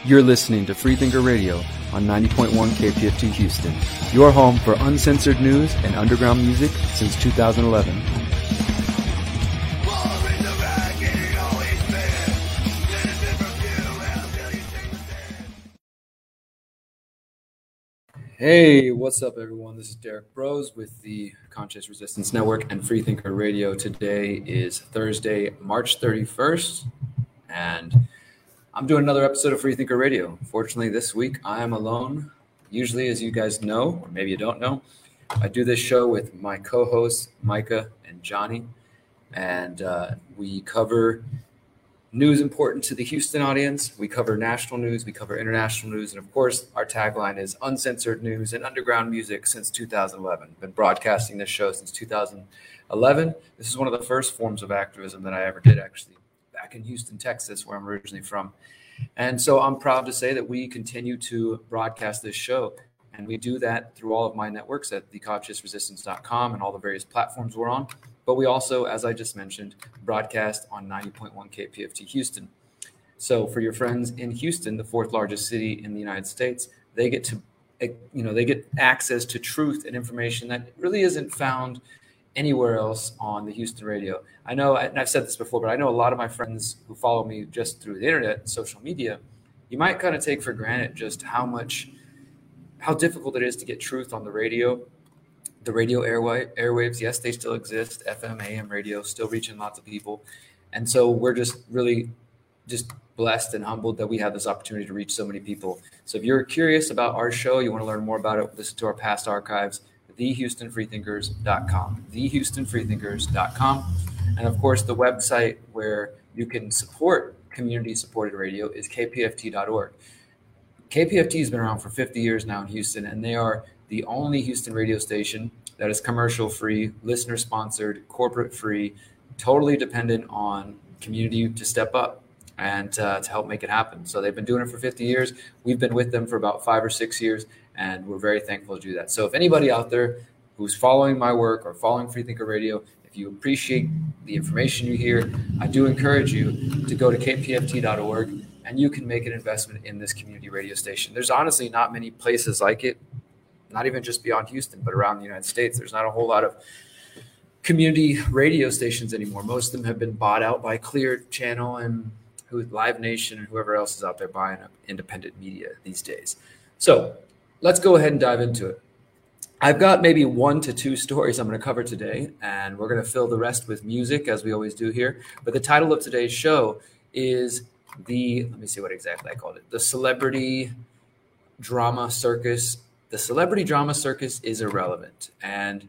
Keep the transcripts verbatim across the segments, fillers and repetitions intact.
You're listening to Freethinker Radio on ninety point one K P F T Houston, your home for uncensored news and underground music since two thousand eleven. Hey, what's up, everyone? This is Derek Bros with the Conscious Resistance Network and Freethinker Radio. Today is Thursday, March thirty-first, and I'm doing another episode of Freethinker Radio. Fortunately, this week I am alone. Usually, as you guys know, or maybe you don't know, I do this show with my co-hosts, Micah and Johnny, and uh, we cover news important to the Houston audience. We cover national news, we cover international news, and of course, our tagline is uncensored news and underground music since two thousand eleven. Been broadcasting this show since two thousand eleven. This is one of the first forms of activism that I ever did, actually, back in Houston, Texas, where I'm originally from. And so I'm proud to say that we continue to broadcast this show, and we do that through all of my networks at the conscious resistance dot com and all the various platforms we're on. But we also, as I just mentioned, broadcast on ninety point one K P F T Houston. So for your friends in Houston, the fourth largest city in the United States, they get to, you know, they get access to truth and information that really isn't found anywhere else on the Houston radio. I know, and I've said this before, but I know a lot of my friends who follow me just through the internet and social media, you might kind of take for granted just how much, how difficult it is to get truth on the radio. The radio airway, airwaves, yes, they still exist. F M, A M radio, still reaching lots of people. And so we're just really just blessed and humbled that we have this opportunity to reach so many people. So if you're curious about our show, you want to learn more about it, listen to our past archives, the houston freethinkers dot com, the houston freethinkers dot com. And of course, the website where you can support community-supported radio is k p f t dot org. K P F T has been around for fifty years now in Houston, and they are the only Houston radio station that is commercial-free, listener-sponsored, corporate-free, totally dependent on community to step up and uh, to help make it happen. So they've been doing it for fifty years. We've been with them for about five or six years, and we're very thankful to do that. So if anybody out there who's following my work or following Freethinker Radio, if you appreciate the information you hear, I do encourage you to go to k p f t dot org, and you can make an investment in this community radio station. There's honestly not many places like it, not even just beyond Houston, but around the United States. There's not a whole lot of community radio stations anymore. Most of them have been bought out by Clear Channel and who Live Nation and whoever else is out there buying up independent media these days. So let's go ahead and dive into it. I've got maybe one to two stories I'm going to cover today, and we're going to fill the rest with music, as we always do here. But the title of today's show is the, let me see what exactly I called it, the Celebrity Drama Circus. The Celebrity Drama Circus is irrelevant. And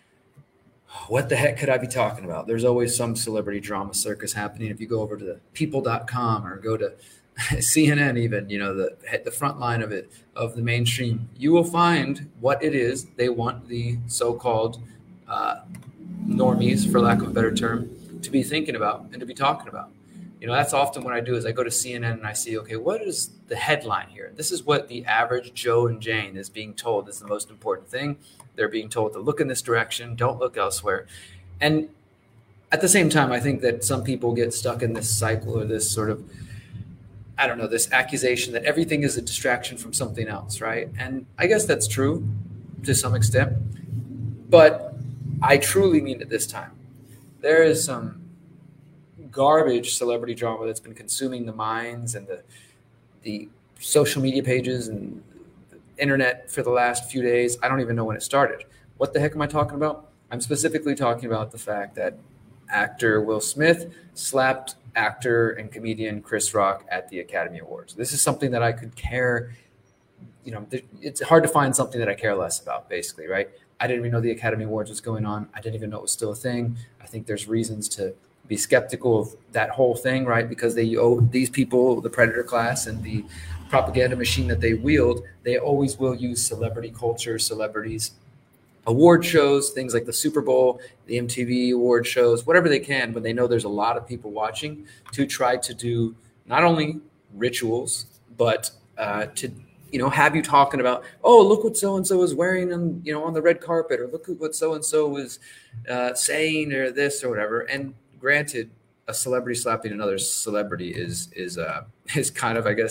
what the heck could I be talking about? There's always some celebrity drama circus happening. If you go over to the people dot com or go to C N N even, you know, the the front line of it, of the mainstream, you will find what it is they want the so-called uh, normies, for lack of a better term, to be thinking about and to be talking about. You know, that's often what I do is I go to C N N and I see, okay, what is the headline here? This is what the average Joe and Jane is being told is the most important thing. They're being told to look in this direction, don't look elsewhere. And at the same time, I think that some people get stuck in this cycle or this sort of, I don't know, this accusation that everything is a distraction from something else, right? And I guess that's true to some extent, but I truly mean it this time. There is some garbage celebrity drama that's been consuming the minds and the the social media pages and the internet for the last few days. I don't even know when it started. What the heck am I talking about? I'm specifically talking about the fact that actor Will Smith slapped actor and comedian Chris Rock at the Academy Awards. This is something that I could care, you know, it's hard to find something that I care less about, basically, right? I didn't even know the Academy Awards was going on. I didn't even know it was still a thing. I think there's reasons to be skeptical of that whole thing, right? Because they owe these people, the predator class and the propaganda machine that they wield, they always will use celebrity culture, celebrities, award shows, things like the Super Bowl, the M T V award shows, whatever they can, when they know there's a lot of people watching, to try to do not only rituals, but uh, to, you know, have you talking about, oh, look what so-and-so is wearing on, you know, on the red carpet, or look at what so-and-so was uh, saying, or this or whatever. And granted, a celebrity slapping another celebrity is is uh, is kind of, I guess,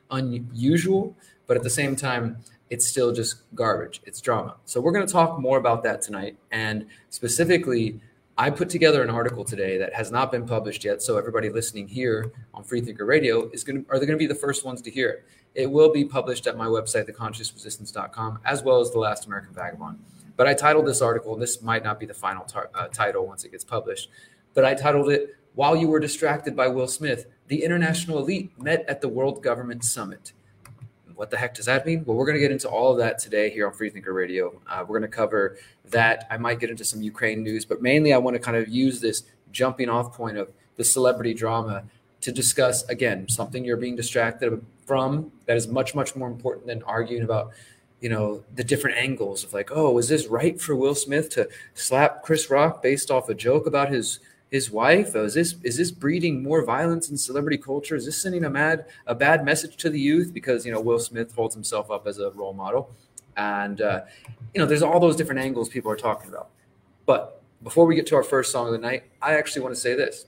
unusual, but at the same time, it's still just garbage. It's drama. So we're going to talk more about that tonight. And specifically, I put together an article today that has not been published yet. So everybody listening here on Freethinker Radio is going to, are they going to be the first ones to hear it? It will be published at my website, the conscious resistance dot com, as well as The Last American Vagabond. But I titled this article, and this might not be the final tar- uh, title once it gets published, but I titled it, While You Were Distracted by Will Smith, the International Elite Met at the World Government Summit. What the heck does that mean? Well, we're going to get into all of that today here on Freethinker Radio. Uh, we're going to cover that. I might get into some Ukraine news, but mainly I want to kind of use this jumping off point of the celebrity drama to discuss, again, something you're being distracted from that is much, much more important than arguing about, you know, the different angles of like, oh, is this right for Will Smith to slap Chris Rock based off a joke about his his wife? Oh, is this is this breeding more violence in celebrity culture? Is this sending a mad a bad message to the youth? Because, you know, Will Smith holds himself up as a role model. And, uh, you know, there's all those different angles people are talking about. But before we get to our first song of the night, I actually want to say this.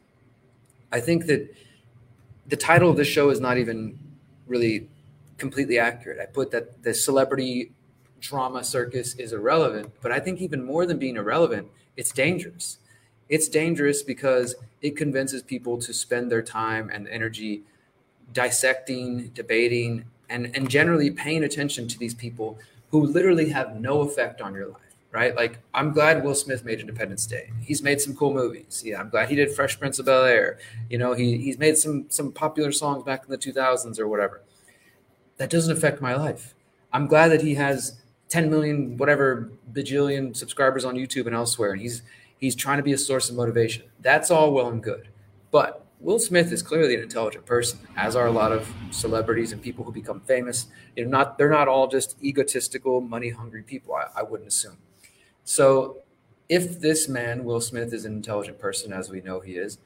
I think that the title of this show is not even really completely accurate. I put that the celebrity drama circus is irrelevant, but I think even more than being irrelevant, it's dangerous. It's dangerous because it convinces people to spend their time and energy dissecting, debating, and, and generally paying attention to these people who literally have no effect on your life, right? Like, I'm glad Will Smith made Independence Day. He's made some cool movies. Yeah, I'm glad he did Fresh Prince of Bel-Air. You know, he he's made some some popular songs back in the two thousands or whatever. That doesn't affect my life. I'm glad that he has ten million, whatever, bajillion subscribers on YouTube and elsewhere, and he's He's trying to be a source of motivation. That's all well and good. But Will Smith is clearly an intelligent person, as are a lot of celebrities and people who become famous. You know, not they're not all just egotistical, money-hungry people, I, I wouldn't assume. So if this man, Will Smith, is an intelligent person, as we know he is,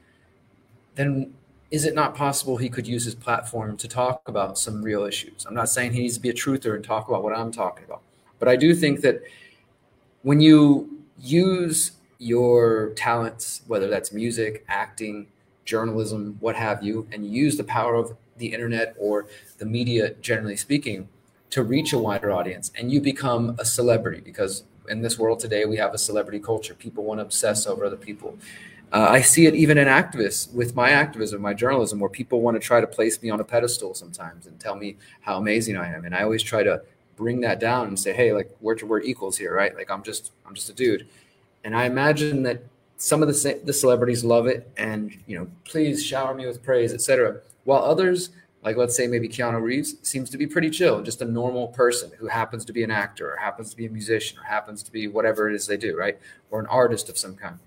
then is it not possible he could use his platform to talk about some real issues? I'm not saying he needs to be a truther and talk about what I'm talking about. But I do think that when you use your talents, whether that's music, acting, journalism, what have you, and you use the power of the internet or the media, generally speaking, to reach a wider audience, and you become a celebrity, because in this world today, we have a celebrity culture. People want to obsess over other people. Uh, I see it even in activists with my activism, my journalism, where people want to try to place me on a pedestal sometimes and tell me how amazing I am. And I always try to bring that down and say, hey, like, we're, we're equals here, right? Like, I'm just, I'm just a dude. And I imagine that some of the the celebrities love it and, you know, please shower me with praise, et cetera. While others, like let's say maybe Keanu Reeves, seems to be pretty chill, just a normal person who happens to be an actor or happens to be a musician or happens to be whatever it is they do, right? Or an artist of some kind.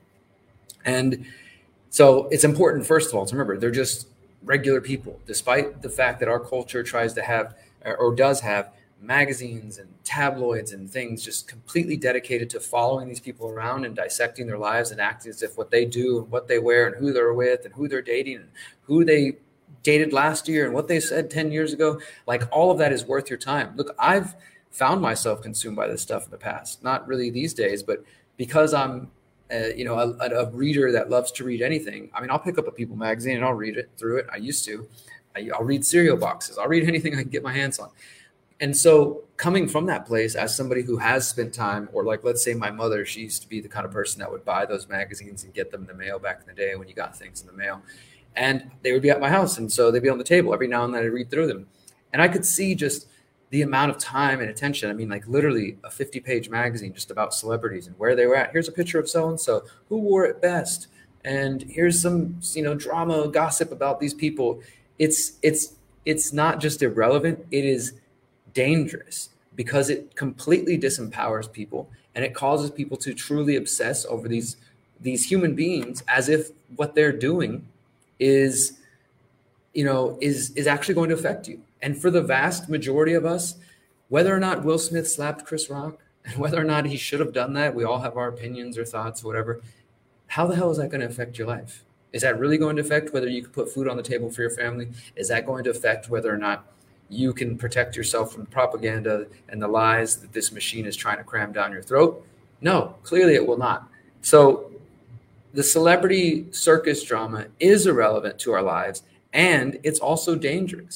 And so it's important, first of all, to remember they're just regular people, despite the fact that our culture tries to have or does have magazines and tabloids and things just completely dedicated to following these people around and dissecting their lives and acting as if what they do and what they wear and who they're with and who they're dating and who they dated last year and what they said ten years ago, like all of that is worth your time. Look, I've found myself consumed by this stuff in the past, not really these days, but because I'm uh, you know, a, a reader that loves to read anything. I mean, I'll pick up a People magazine and I'll read it through it. I used to. I, I'll read cereal boxes. I'll read anything I can get my hands on. And so coming from that place as somebody who has spent time, or like, let's say my mother, she used to be the kind of person that would buy those magazines and get them in the mail back in the day when you got things in the mail. And they would be at my house. And so they'd be on the table. Every now and then I'd read through them. And I could see just the amount of time and attention. I mean, like literally a fifty page magazine just about celebrities and where they were at. Here's a picture of so-and-so who wore it best. And here's some, you know, drama, gossip about these people. It's, it's, it's not just irrelevant. It is dangerous because it completely disempowers people and it causes people to truly obsess over these these human beings as if what they're doing is, you know, is is actually going to affect you. And for the vast majority of us, whether or not Will Smith slapped Chris Rock and whether or not he should have done that, we all have our opinions or thoughts, whatever. How the hell is that going to affect your life? Is that really going to affect whether you can put food on the table for your family? Is that going to affect whether or not you can protect yourself from propaganda and the lies that this machine is trying to cram down your throat? No, clearly it will not. So the celebrity circus drama is irrelevant to our lives, and it's also dangerous.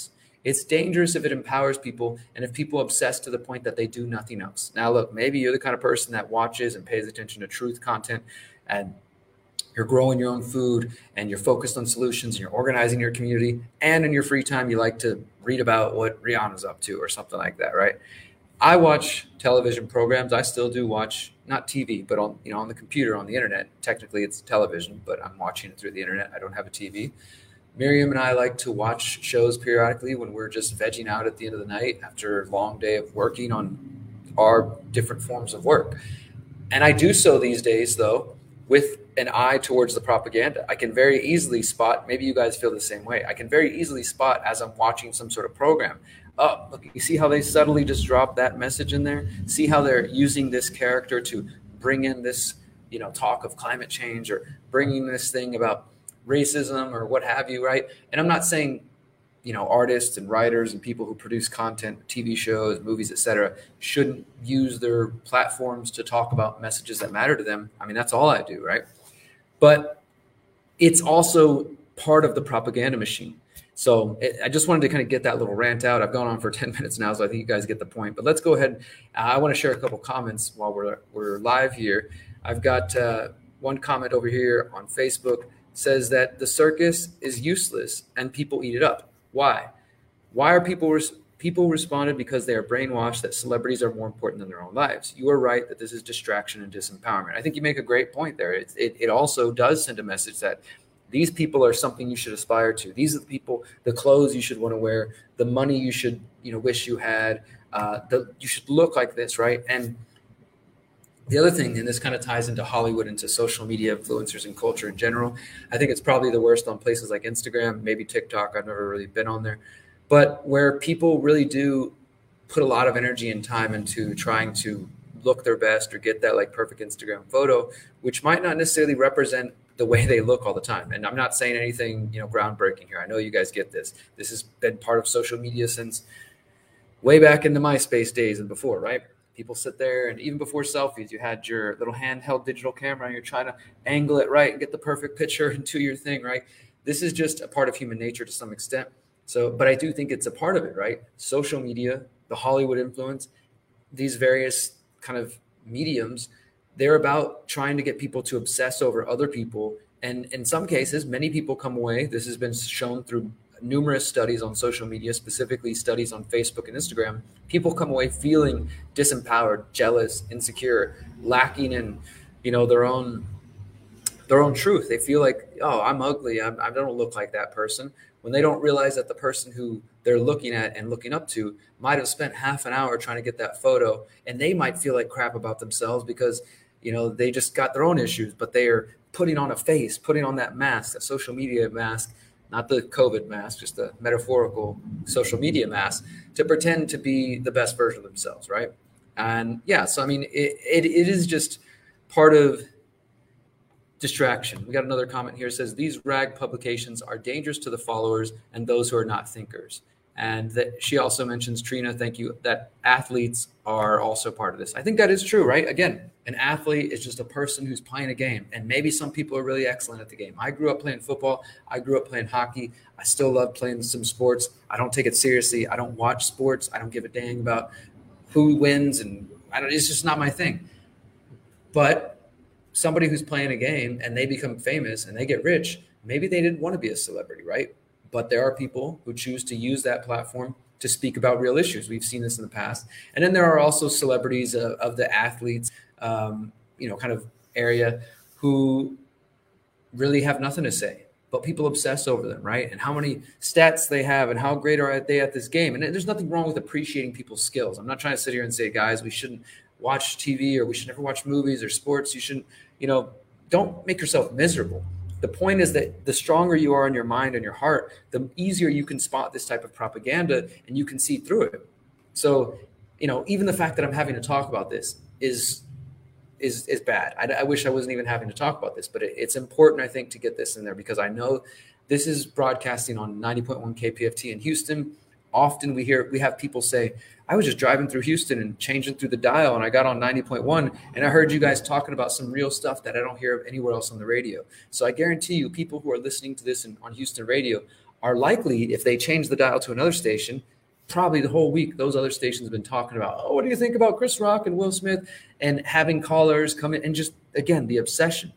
It's dangerous if it empowers people and if people obsess to the point that they do nothing else. Now, look, maybe you're the kind of person that watches and pays attention to truth content, and you're growing your own food and you're focused on solutions and you're organizing your community, and in your free time, you like to read about what Rihanna's up to or something like that, right? I watch television programs. I still do watch, not T V, but on, you know, on the computer, on the internet. Technically it's television, but I'm watching it through the internet. I don't have a T V. Miriam and I like to watch shows periodically when we're just vegging out at the end of the night after a long day of working on our different forms of work. And I do so these days, though, with an eye towards the propaganda. I can very easily spot, maybe you guys feel the same way. I can very easily spot as I'm watching some sort of program. Oh, look, you see how they subtly just drop that message in there? See how they're using this character to bring in this, you know, talk of climate change or bringing this thing about racism or what have you, right? And I'm not saying, you know, artists and writers and people who produce content, T V shows, movies, et cetera, shouldn't use their platforms to talk about messages that matter to them. I mean, that's all I do, right? But it's also part of the propaganda machine. So it, I just wanted to kind of get that little rant out. I've gone on for ten minutes now, so I think you guys get the point. But let's go ahead. Uh, I want to share a couple comments while we're we're live here. I've got uh, one comment over here on Facebook. Says that the circus is useless and people eat it up. Why? Why are people res- people responded because they are brainwashed that celebrities are more important than their own lives. You are right that this is distraction and disempowerment. I think you make a great point there. It, it, it also does send a message that these people are something you should aspire to. These are the people, the clothes you should want to wear, the money you should, you know, wish you had. Uh, the, you should look like this, right? And the other thing, and this kind of ties into Hollywood, into social media influencers and culture in general, I think it's probably the worst on places like Instagram, maybe TikTok. I've never really been on there. But where people really do put a lot of energy and time into trying to look their best or get that like perfect Instagram photo, which might not necessarily represent the way they look all the time. And I'm not saying anything, you know, groundbreaking here. I know you guys get this. This has been part of social media since way back in the MySpace days and before, right? People sit there, and even before selfies, you had your little handheld digital camera and you're trying to angle it right and get the perfect picture into your thing, right? This is just a part of human nature to some extent. So, but I do think it's a part of it, right? Social media, the Hollywood influence, these various kind of mediums, they're about trying to get people to obsess over other people. And in some cases, many people come away, this has been shown through numerous studies on social media, specifically studies on Facebook and Instagram, people come away feeling disempowered, jealous, insecure, lacking in, you know, their own their own truth. They feel like, oh, I'm ugly. I'm, I don't look like that person. When they don't realize that the person who they're looking at and looking up to might have spent half an hour trying to get that photo, and they might feel like crap about themselves because, you know, they just got their own issues, but they are putting on a face, putting on that mask, that social media mask, not the COVID mask, just the metaphorical social media mask, to pretend to be the best version of themselves, right? And yeah, so I mean, it, it, it is just part of distraction. We got another comment here. It says, these rag publications are dangerous to the followers and those who are not thinkers. And that she also mentions, Trina, thank you, that athletes are also part of this. I think that is true, right? Again, an athlete is just a person who's playing a game, and maybe some people are really excellent at the game. I grew up playing football. I grew up playing hockey. I still love playing some sports. I don't take it seriously. I don't watch sports. I don't give a dang about who wins, and I don't, it's just not my thing. But somebody who's playing a game and they become famous and they get rich, maybe they didn't want to be a celebrity, right? But there are people who choose to use that platform to speak about real issues. We've seen this in the past. And then there are also celebrities of, of the athletes, um, you know, kind of area who really have nothing to say, but people obsess over them, right? And how many stats they have and how great are they at this game. And there's nothing wrong with appreciating people's skills. I'm not trying to sit here and say, guys, we shouldn't watch T V or we should never watch movies or sports. You shouldn't, you know, don't make yourself miserable. The point is that the stronger you are in your mind and your heart, the easier you can spot this type of propaganda and you can see through it. So, you know, even the fact that I'm having to talk about this is is is bad. I, I wish I wasn't even having to talk about this, but it, it's important, I think, to get this in there because I know this is broadcasting on ninety point one K P F T in Houston. Often we hear, we have people say, I was just driving through Houston and changing through the dial and I got on ninety point one and I heard you guys talking about some real stuff that I don't hear anywhere else on the radio. So I guarantee you people who are listening to this in, on Houston radio are likely, if they change the dial to another station, probably the whole week, those other stations have been talking about, oh, what do you think about Chris Rock and Will Smith, and having callers come in and just, again, the obsession.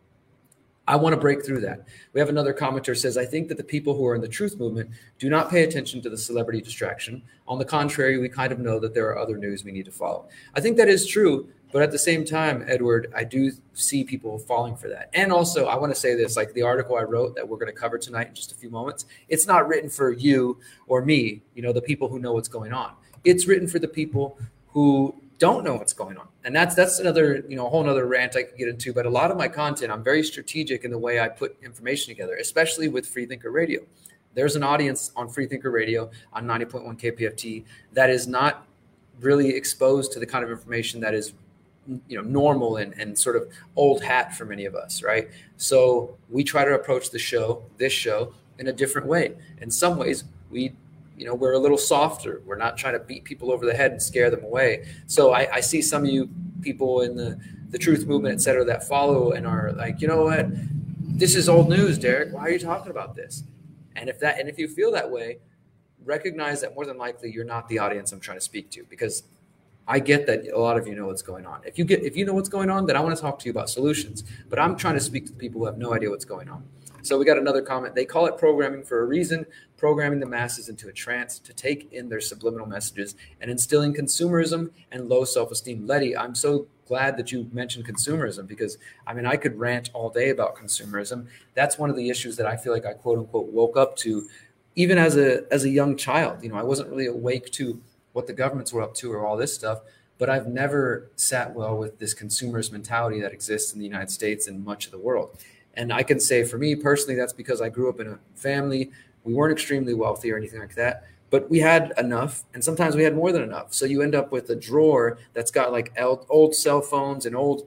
I want to break through that. We have another commenter says, I think that the people who are in the truth movement do not pay attention to the celebrity distraction. On the contrary, we kind of know that there are other news we need to follow. I think that is true. But at the same time, Edward, I do see people falling for that. And also, I want to say this, like the article I wrote that we're going to cover tonight in just a few moments, it's not written for you or me, you know, the people who know what's going on. It's written for the people who don't know what's going on. And that's that's another, you know, a whole nother rant I could get into. But a lot of my content, I'm very strategic in the way I put information together, especially with Freethinker Radio. There's an audience on Freethinker Radio on ninety point one K P F T that is not really exposed to the kind of information that is, you know, normal and, and sort of old hat for many of us, right? So we try to approach the show, this show, in a different way. In some ways, we You know, we're a little softer. We're not trying to beat people over the head and scare them away. So I, I see some of you people in the, the truth movement, et cetera, that follow and are like, you know what, this is old news, Derek. Why are you talking about this? And if that, and if you feel that way, recognize that more than likely you're not the audience I'm trying to speak to, because I get that a lot of you know what's going on. If you get, if you know what's going on, then I want to talk to you about solutions. But I'm trying to speak to people who have no idea what's going on. So we got another comment. They call it programming for a reason, programming the masses into a trance to take in their subliminal messages and instilling consumerism and low self-esteem. Letty, I'm so glad that you mentioned consumerism, because I mean, I could rant all day about consumerism. That's one of the issues that I feel like I quote unquote woke up to even as a, as a young child. You know, I wasn't really awake to what the governments were up to or all this stuff, but I've never sat well with this consumerist mentality that exists in the United States and much of the world. And I can say for me personally, that's because I grew up in a family. We weren't extremely wealthy or anything like that, but we had enough. And sometimes we had more than enough. So you end up with a drawer that's got like old cell phones and old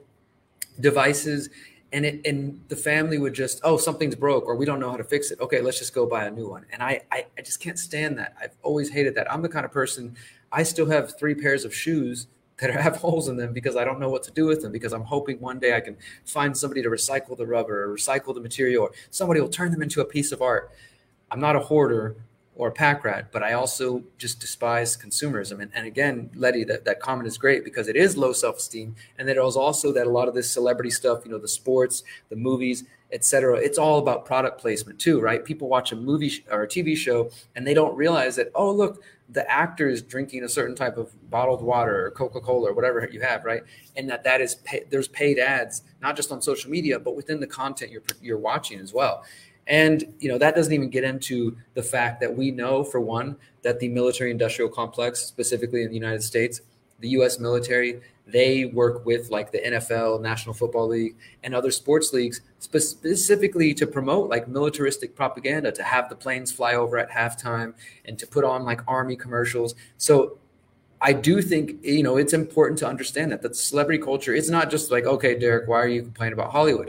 devices. And it, and the family would just, oh, something's broke or we don't know how to fix it. Okay, let's just go buy a new one. And I, I, I just can't stand that. I've always hated that. I'm the kind of person, I still have three pairs of shoes that have holes in them because I don't know what to do with them, because I'm hoping one day I can find somebody to recycle the rubber or recycle the material, or somebody will turn them into a piece of art. I'm not a hoarder or a pack rat, but I also just despise consumerism. And, and again, Letty, that, that comment is great because it is low self-esteem. And there was also that a lot of this celebrity stuff, you know, the sports, the movies, et cetera, it's all about product placement too, right? People watch a movie sh- or a T V show and they don't realize that, oh, look, the actor is drinking a certain type of bottled water or Coca-Cola or whatever you have, right? And that that is pay, there's paid ads, not just on social media, but within the content you're you're watching as well. And, you know, that doesn't even get into the fact that we know, for one, that the military industrial complex, specifically in the United States, the U S military, they work with like the N F L, National Football League, and other sports leagues spe- specifically to promote like militaristic propaganda, to have the planes fly over at halftime and to put on like army commercials. So I do think, you know, it's important to understand that, that celebrity culture, it's not just like, okay, Derek, why are you complaining about Hollywood?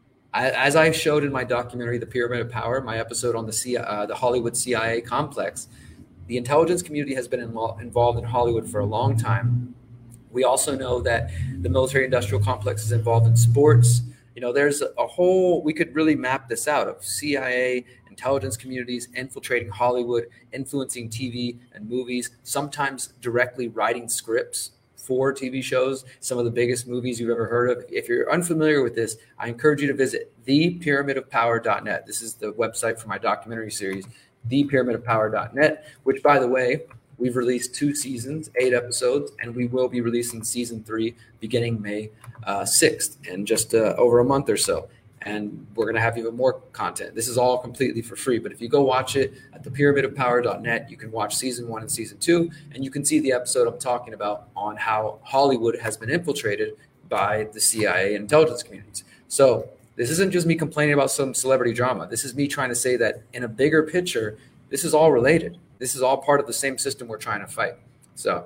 I, as I showed in my documentary, The Pyramid of Power, my episode on the C, uh, the Hollywood C I A complex, the intelligence community has been in, involved in Hollywood for a long time. We also know that the military industrial complex is involved in sports. You know, there's a, a whole, we could really map this out of C I A, intelligence communities infiltrating Hollywood, influencing T V and movies, sometimes directly writing scripts for T V shows, some of the biggest movies you've ever heard of. If you're unfamiliar with this, I encourage you to visit the pyramid of power dot net. This is the website for my documentary series, the pyramid of power dot net, which, by the way, we've released two seasons, eight episodes, and we will be releasing season three beginning May uh, sixth, in just uh, over a month or so. And we're going to have even more content. This is all completely for free. But if you go watch it at the pyramid of power dot net, you can watch season one and season two, and you can see the episode I'm talking about on how Hollywood has been infiltrated by the C I A and intelligence communities. So this isn't just me complaining about some celebrity drama. This is me trying to say that in a bigger picture, this is all related. This is all part of the same system we're trying to fight. So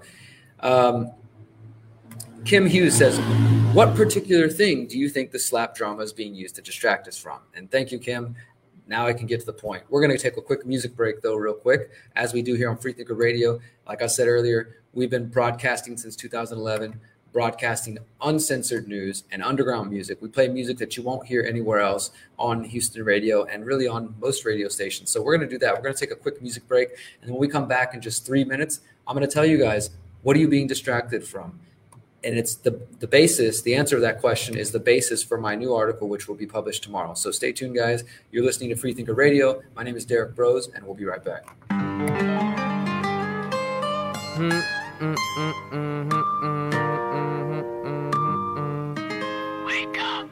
um, Kim Hughes says, what particular thing do you think the slap drama is being used to distract us from? And thank you, Kim. Now I can get to the point. We're going to take a quick music break, though, real quick, as we do here on Freethinker Radio. Like I said earlier, we've been broadcasting since two thousand eleven. broadcasting uncensored news and underground music. We play music that you won't hear anywhere else on Houston radio and really on most radio stations. So we're going to do that. We're going to take a quick music break. And when we come back in just three minutes, I'm going to tell you guys, what are you being distracted from? And it's the, the basis, the answer to that question is the basis for my new article, which will be published tomorrow. So stay tuned, guys. You're listening to Freethinker Radio. My name is Derek Brose, and we'll be right back. Wake up.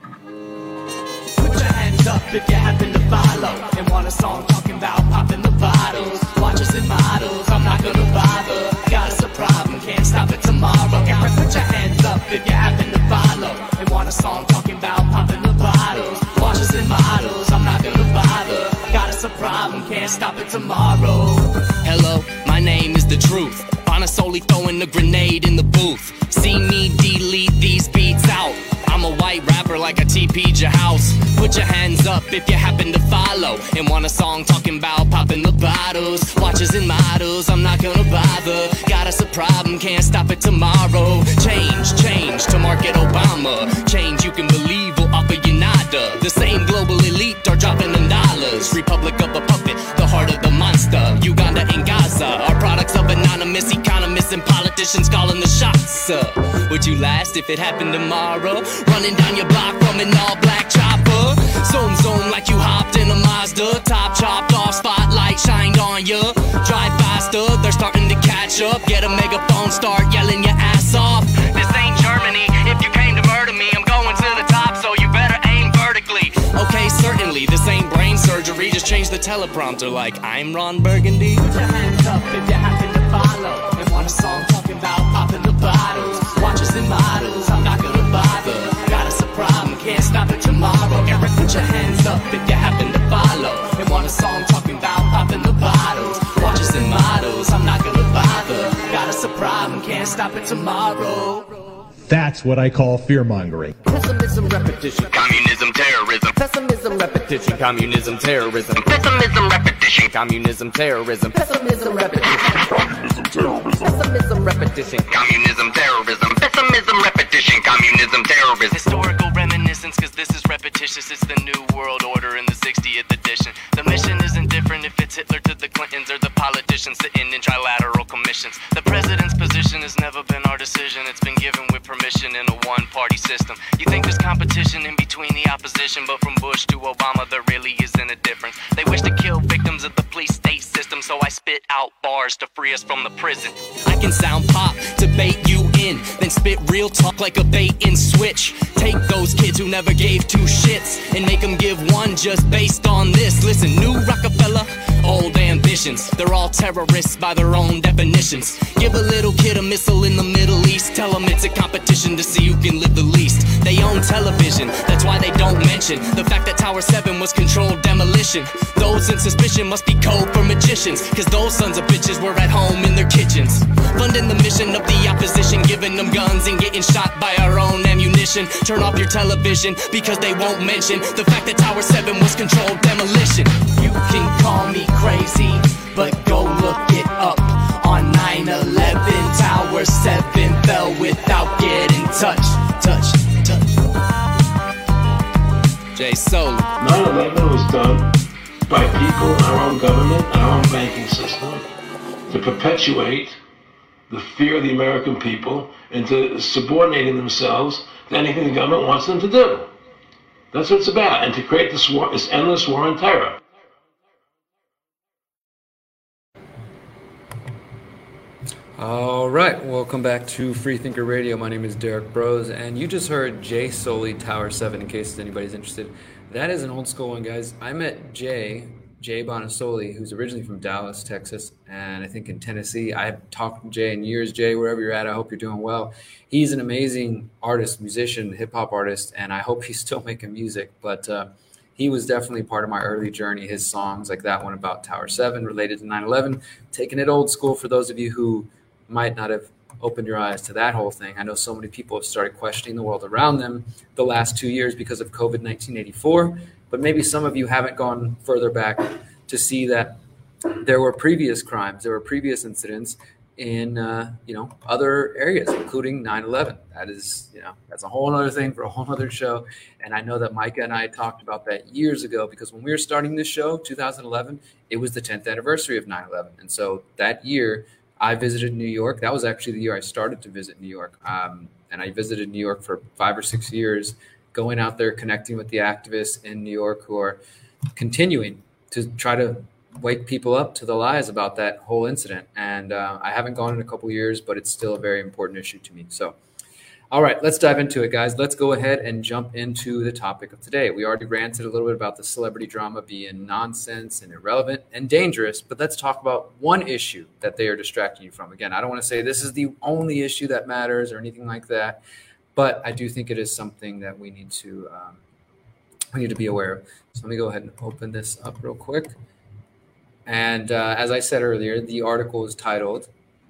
Put your hands up if you happen to follow and want a song talking about popping the bottles. Watches and models, I'm not gonna bother. Got us a problem, can't stop it tomorrow. Aaron, put your hands up if you happen to follow and want a song talking about popping the bottles. Watches and models, I'm not gonna bother. Got us a problem, can't stop it tomorrow. Hello, my name is The Truth. Bonasoli throwing a grenade in the booth. See me delete these beats out. I'm a white rapper like I T P'd your house. Put your hands up if you happen to follow and want a song talking about popping the bottles. Watches and models, I'm not gonna bother. Got us a problem, can't stop it tomorrow. Change, change to market Obama. Change you can believe will offer you nada. The same global elite are dropping in dollars. Republic of a puppet, the heart of the monster. Uganda and Gaza are products of anonymous economists and politicians calling the shots. Uh, would you last if it happened tomorrow? Running down your block from an all-black chopper. Zoom, zoom like you hopped in a Mazda. Top chopped off, spotlight shined on you. Drive faster, they're starting to catch up. Get a megaphone, start yelling your ass off. This ain't Germany, if you came to murder me, I'm going to the top, so you better aim vertically. Okay, certainly, this ain't brain surgery. Just change the teleprompter like I'm Ron Burgundy. Put your hands up if you happen to follow and want a song talking about popping the bottles. Watches and models, I'm not gonna bother. Got us a problem, can't stop it tomorrow. Eric, put your hands up if you happen to follow and want a song talking about popping the bottles. Watches and models, I'm not gonna bother. Got us a problem, can't stop it tomorrow. That's what I call fear-mongering. Pessimism, repetition, communism, terrorism. Pessimism, repetition, communism, terrorism. Pessimism, repetition, communism, terrorism. Pessimism, repetition, communism, terrorism. Pessimism, repetition, communism, terrorism. Pessimism, repetition, communism, terrorism. Historical reminiscence, cause this is repetitious. It's the new world order in the sixtieth edition. The mission isn't different if it's Hitler to the Clintons or the politicians sitting in trilateral commissions. The president's position has never been our decision. It's been given with permission in a one-party system. You think there's competition in between the opposition, but from Bush to Obama there really isn't a difference. They wish to kill victims of the police state system, so I spit out bars to free us from the prison. I can sound pop to bait you in, then spit real talk like a bait and switch. Take those kids who never gave two shits and make them give one just based on this. Listen, new Rockefeller, old ambitions. They're all terrorists by their own definitions. Give a little kid a missile in the Middle East, tell them it's a competition to see who can live the least. They own television, that's why they don't mention the fact that Tower seven was controlled demolition. Those in suspicion must be code for magicians, cause those sons of bitches were at home in their kitchens. Funding the mission of the opposition, giving them guns and getting shot by our own ammunition. Turn off your television because they won't mention the fact that Tower seven was controlled demolition. You can call me crazy, but go look it up. On nine eleven, Tower seven fell without getting touched. Touch, touch. Jay Soli. nine eleven was done by people in our own government, our own banking system, to perpetuate the fear of the American people into subordinating themselves to anything the government wants them to do. That's what it's about, and to create this war, this endless war on terror. All right, welcome back to Freethinker Radio. My name is Derek Brose, and you just heard Jay Soli, Tower seven, in case anybody's interested. That is an old school one, guys. I met Jay, Jay Bonasoli, who's originally from Dallas, Texas, and I think in Tennessee. I haven't talked to Jay in years. Jay, wherever you're at, I hope you're doing well. He's an amazing artist, musician, hip-hop artist, and I hope he's still making music. But uh, he was definitely part of my early journey. His songs, like that one about Tower seven, related to nine eleven, taking it old school for those of you who might not have opened your eyes to that whole thing. I know so many people have started questioning the world around them the last two years because of COVID nineteen eighty-four, but maybe some of you haven't gone further back to see that there were previous crimes, there were previous incidents in uh, you know, other areas, including nine eleven. That is, you know, that's a whole other thing for a whole other show. And I know that Micah and I talked about that years ago, because when we were starting this show, two thousand eleven, it was the tenth anniversary of nine eleven. And so that year I visited New York. That was actually the year I started to visit New York. Um, and I visited New York for five or six years, going out there, connecting with the activists in New York who are continuing to try to wake people up to the lies about that whole incident. And uh, I haven't gone in a couple of years, but it's still a very important issue to me. So, all right, let's dive into it, guys. Let's go ahead and jump into the topic of today. We already ranted a little bit about the celebrity drama being nonsense and irrelevant and dangerous, but let's talk about one issue that they are distracting you from. Again, I don't want to say this is the only issue that matters or anything like that, but I do think it is something that we need to um, we need to be aware of. So let me go ahead and open this up real quick. And uh, as I said earlier, the article is titled,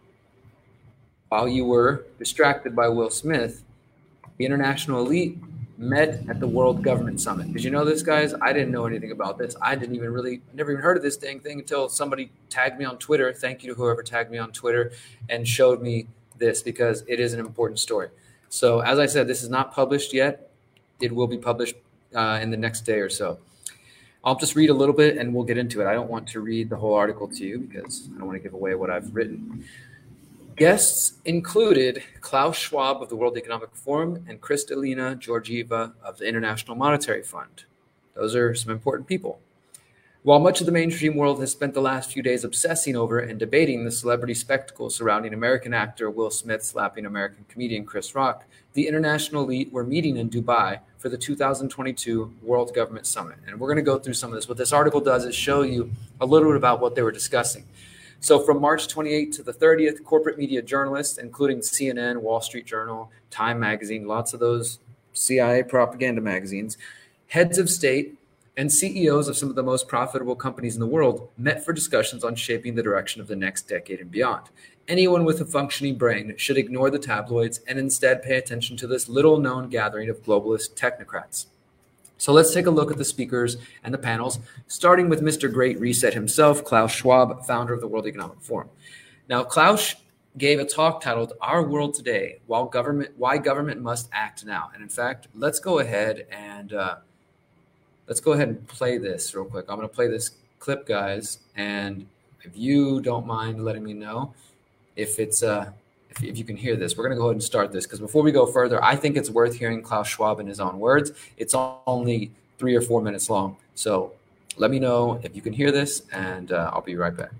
"While You Were Distracted by Will Smith, the International Elite Met at the World Government Summit." Did you know this, guys? I didn't know anything about this. I didn't even really, never even heard of this dang thing until somebody tagged me on Twitter. Thank you to whoever tagged me on Twitter and showed me this, because it is an important story. So as I said, this is not published yet. It will be published uh, in the next day or so. I'll just read a little bit and we'll get into it. I don't want to read the whole article to you because I don't want to give away what I've written. Guests included Klaus Schwab of the World Economic Forum and Kristalina Georgieva of the International Monetary Fund. Those are some important people. While much of the mainstream world has spent the last few days obsessing over and debating the celebrity spectacle surrounding American actor Will Smith slapping American comedian Chris Rock, the international elite were meeting in Dubai for the two thousand twenty-two World Government Summit. And we're going to go through some of this. What this article does is show you a little bit about what they were discussing. So from March twenty-eighth to the thirtieth, corporate media journalists, including C N N, Wall Street Journal, Time Magazine, lots of those C I A propaganda magazines, heads of state, and C E Os of some of the most profitable companies in the world met for discussions on shaping the direction of the next decade and beyond. Anyone with a functioning brain should ignore the tabloids and instead pay attention to this little-known gathering of globalist technocrats. So let's take a look at the speakers and the panels, starting with Mister Great Reset himself, Klaus Schwab, founder of the World Economic Forum. Now, Klaus gave a talk titled "Our World Today: While Government, Why Government Must Act Now." And in fact, let's go ahead and uh, let's go ahead and play this real quick. I'm going to play this clip, guys, and if you don't mind letting me know if it's uh, if, if you can hear this, we're going to go ahead and start this, because before we go further, I think it's worth hearing Klaus Schwab in his own words. It's only three or four minutes long, so let me know if you can hear this, and uh, I'll be right back.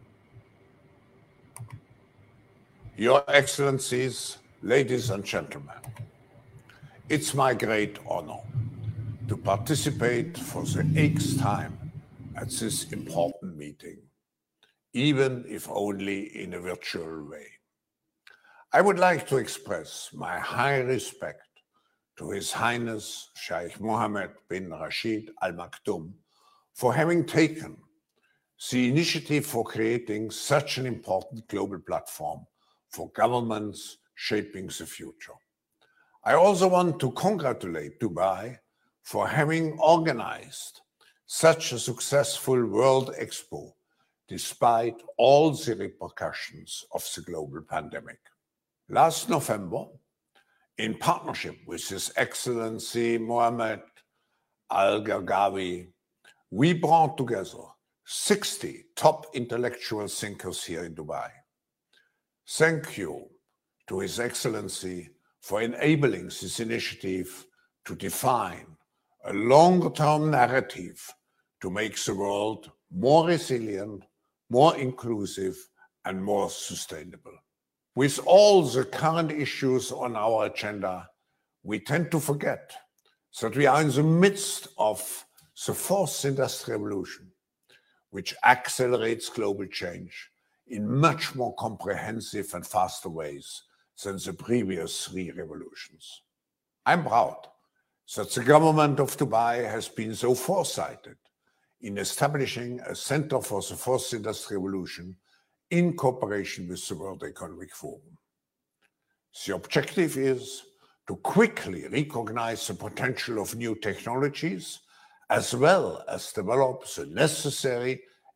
Your Excellencies, ladies and gentlemen, it's my great honor to participate for the eighth time at this important meeting, even if only in a virtual way. I would like to express my high respect to His Highness Sheikh Mohammed bin Rashid Al Maktoum for having taken the initiative for creating such an important global platform for governments shaping the future. I also want to congratulate Dubai for having organized such a successful World Expo despite all the repercussions of the global pandemic. Last November, in partnership with His Excellency Mohammed Al-Gargawi, we brought together sixty top intellectual thinkers here in Dubai. Thank you to His Excellency for enabling this initiative to define a longer-term narrative to make the world more resilient, more inclusive, and more sustainable. With all the current issues on our agenda, we tend to forget that we are in the midst of the fourth industrial revolution, which accelerates global change in much more comprehensive and faster ways than the previous three revolutions. I'm proud that the government of Dubai has been so foresighted in establishing a Center for the Fourth Industrial Revolution in cooperation with the World Economic Forum. The objective is to quickly recognize the potential of new technologies, as well as develop the necessary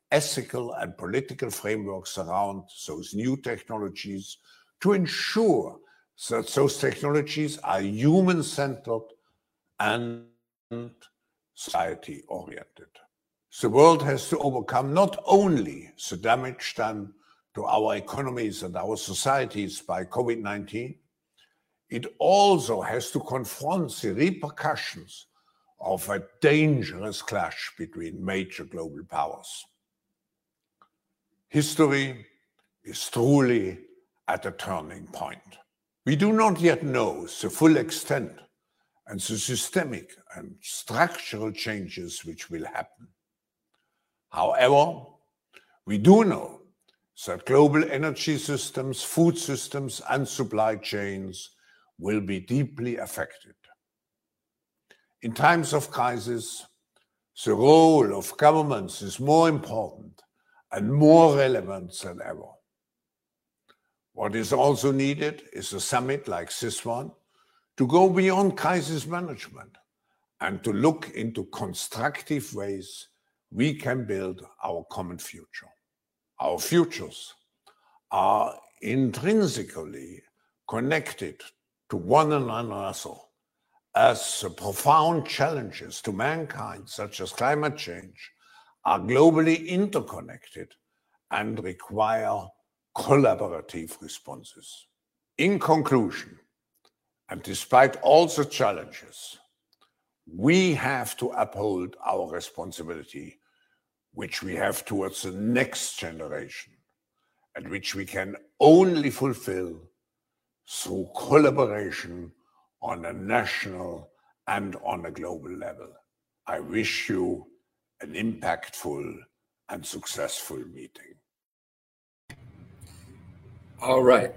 ethical and political frameworks around those new technologies to ensure that those technologies are human-centered and society-oriented. The world has to overcome not only the damage done to our economies and our societies by COVID nineteen, it also has to confront the repercussions of a dangerous clash between major global powers. History is truly at a turning point. We do not yet know the full extent and the systemic and structural changes which will happen. However, we do know that global energy systems, food systems, and supply chains will be deeply affected. In times of crisis, the role of governments is more important and more relevant than ever. What is also needed is a summit like this one to go beyond crisis management and to look into constructive ways we can build our common future. Our futures are intrinsically connected to one another, as the profound challenges to mankind, such as climate change, are globally interconnected and require collaborative responses. In conclusion, and despite all the challenges, we have to uphold our responsibility, which we have towards the next generation, and which we can only fulfill through collaboration on a national and on a global level. I wish you an impactful and successful meeting. All right.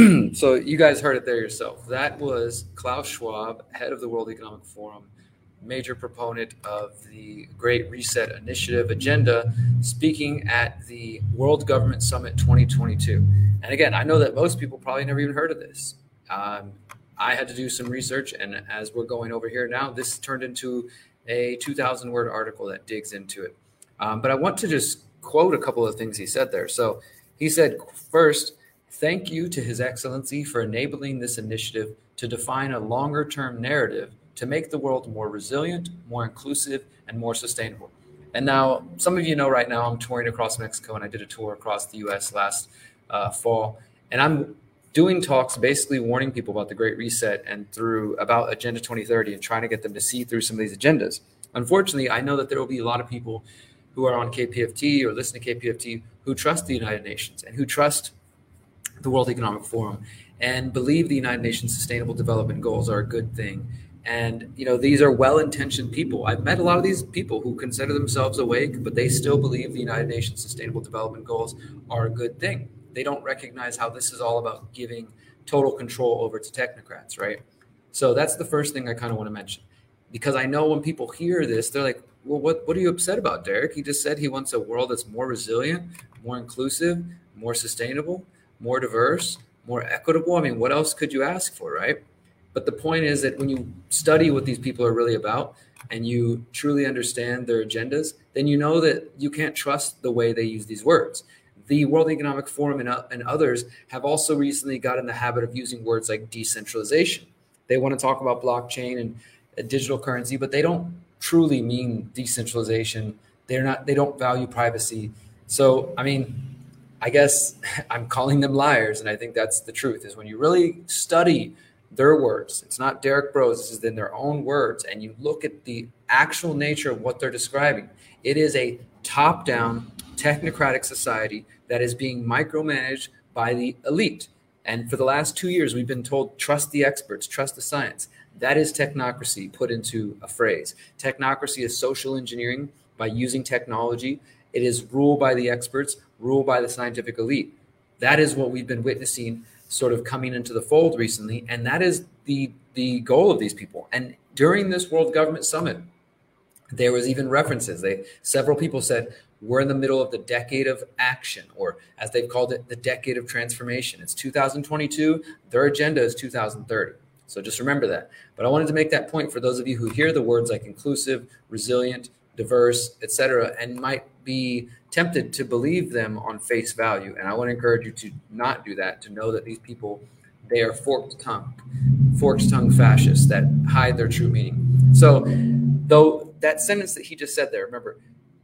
So you guys heard it there yourself. That was Klaus Schwab, head of the World Economic Forum, major proponent of the Great Reset Initiative agenda, speaking at the World Government Summit twenty twenty-two. And again, I know that most people probably never even heard of this. Um, I had to do some research, and as we're going over here now, this turned into a two thousand word article that digs into it. Um, but I want to just quote a couple of things he said there. So he said, first, thank you to His Excellency for enabling this initiative to define a longer-term narrative to make the world more resilient, more inclusive, and more sustainable. And now, some of you know right now I'm touring across Mexico, and I did a tour across the U S last uh, fall. And I'm doing talks basically warning people about the Great Reset and through about Agenda twenty thirty and trying to get them to see through some of these agendas. Unfortunately, I know that there will be a lot of people who are on K P F T or listen to K P F T who trust the United Nations and who trust the World Economic Forum and believe the United Nations Sustainable Development Goals are a good thing. And, you know, these are well-intentioned people. I've met a lot of these people who consider themselves awake, but they still believe the United Nations Sustainable Development Goals are a good thing. They don't recognize how this is all about giving total control over to technocrats, right? So that's the first thing I kind of want to mention. Because I know when people hear this, they're like, well, what, what are you upset about, Derek? He just said he wants a world that's more resilient, more inclusive, more sustainable, more diverse, more equitable. I mean, what else could you ask for, right? But the point is that when you study what these people are really about and you truly understand their agendas, then you know that you can't trust the way they use these words. The World Economic Forum and, uh, and others have also recently got in the habit of using words like decentralization. They want to talk about blockchain and uh, digital currency, but they don't truly mean decentralization. They're not, they don't value privacy. So, I mean, I guess I'm calling them liars. And I think that's the truth, is when you really study their words, it's not Derek Broze, this is in their own words, and you look at the actual nature of what they're describing, it is a top-down technocratic society that is being micromanaged by the elite. And for the last two years, we've been told, trust the experts, trust the science. That is technocracy put into a phrase. Technocracy is social engineering by using technology. It is rule by the experts, rule by the scientific elite. That is what we've been witnessing sort of coming into the fold recently. And that is the, the goal of these people. And during this World Government Summit, there was even references. They several people said, we're in the middle of the decade of action, or as they've called it, the decade of transformation. It's two thousand twenty-two. Their agenda is two thousand thirty. So just remember that. But I wanted to make that point for those of you who hear the words like inclusive, resilient, diverse, et cetera, and might be tempted to believe them on face value. And I want to encourage you to not do that, to know that these people, they are forked tongue, forked tongue fascists that hide their true meaning. So though that sentence that he just said there, remember,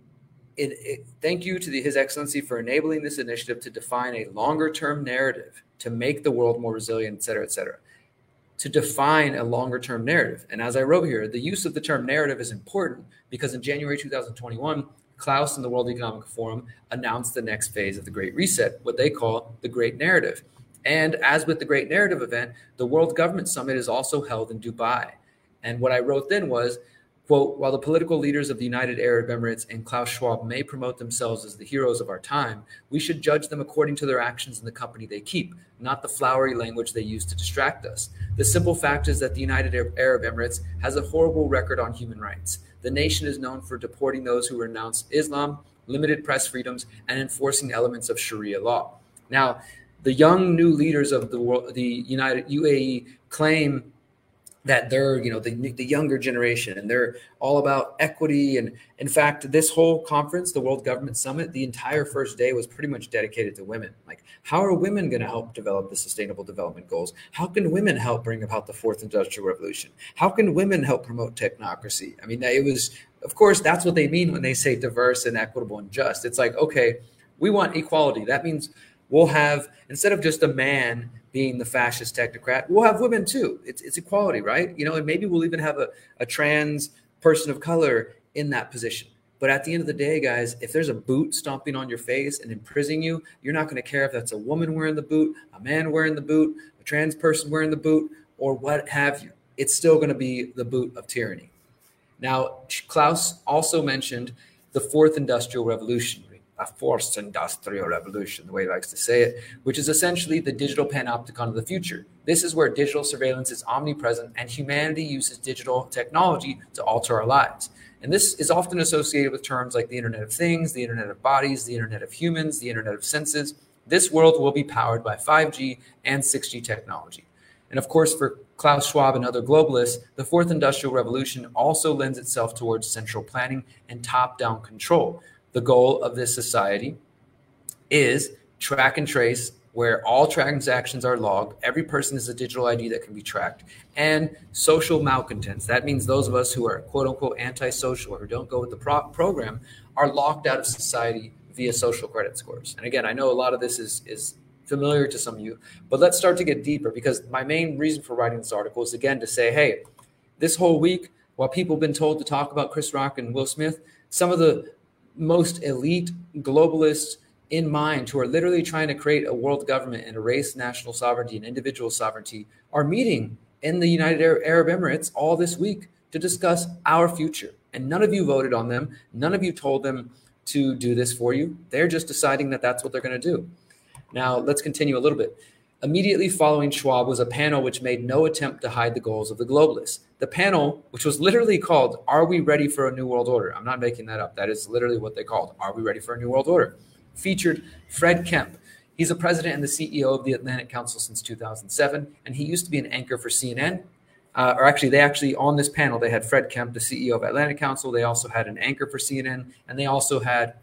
it, it, thank you to the, His Excellency for enabling this initiative to define a longer term narrative to make the world more resilient, et cetera, et cetera. To define a longer term narrative. And as I wrote here, the use of the term narrative is important because in January two thousand twenty-one, Klaus and the World Economic Forum announced the next phase of the Great Reset, what they call the Great Narrative. And as with the Great Narrative event, the World Government Summit is also held in Dubai. And what I wrote then was, quote, while the political leaders of the United Arab Emirates and Klaus Schwab may promote themselves as the heroes of our time, we should judge them according to their actions in the company they keep, not the flowery language they use to distract us. The simple fact is that the United Arab Emirates has a horrible record on human rights. The nation is known for deporting those who renounce Islam, limited press freedoms, and enforcing elements of Sharia law. Now, the young new leaders of the world, the United U A E, claim that they're, you know, the, the younger generation, and they're all about equity. And in fact, this whole conference, the World Government Summit, the entire first day was pretty much dedicated to women. Like, how are women going to help develop the Sustainable Development Goals? How can women help bring about the Fourth Industrial Revolution? How can women help promote technocracy? I mean, it was, of course, that's what they mean when they say diverse and equitable and just. It's like, okay, we want equality. That means we'll have, instead of just a man being the fascist technocrat, we'll have women too. It's it's equality, right? You know, and maybe we'll even have a, a trans person of color in that position. But at the end of the day, guys, if there's a boot stomping on your face and imprisoning you, you're not going to care if that's a woman wearing the boot, a man wearing the boot, a trans person wearing the boot, or what have you. It's still going to be the boot of tyranny. Now, Klaus also mentioned the Fourth Industrial Revolution. A fourth industrial revolution, the way he likes to say it, which is essentially the digital panopticon of the future. This is where digital surveillance is omnipresent and humanity uses digital technology to alter our lives. And this is often associated with terms like the Internet of Things, the Internet of Bodies, the Internet of Humans, the Internet of Senses. This world will be powered by five G and six G technology. And of course, for Klaus Schwab and other globalists, the Fourth Industrial Revolution also lends itself towards central planning and top-down control. The goal of this society is track and trace, where all transactions are logged. Every person is a digital I D that can be tracked. And social malcontents. That means those of us who are quote unquote antisocial or who don't go with the pro- program are locked out of society via social credit scores. And again, I know a lot of this is, is familiar to some of you, but let's start to get deeper, because my main reason for writing this article is, again, to say, hey, this whole week, while people have been told to talk about Chris Rock and Will Smith, some of the most elite globalists in mind who are literally trying to create a world government and erase national sovereignty and individual sovereignty are meeting in the United Arab Emirates all this week to discuss our future. And none of you voted on them. None of you told them to do this for you. They're just deciding that that's what they're going to do. Now, let's continue a little bit. Immediately following Schwab was a panel which made no attempt to hide the goals of the globalists. The panel, which was literally called, Are We Ready for a New World Order? I'm not making that up. That is literally what they called, Are We Ready for a New World Order? Featured Fred Kemp. He's a president and the C E O of the Atlantic Council since two thousand seven, and he used to be an anchor for C N N. Uh, or actually, they actually, on this panel, they had Fred Kemp, the C E O of Atlantic Council. They also had an anchor for C N N, and they also had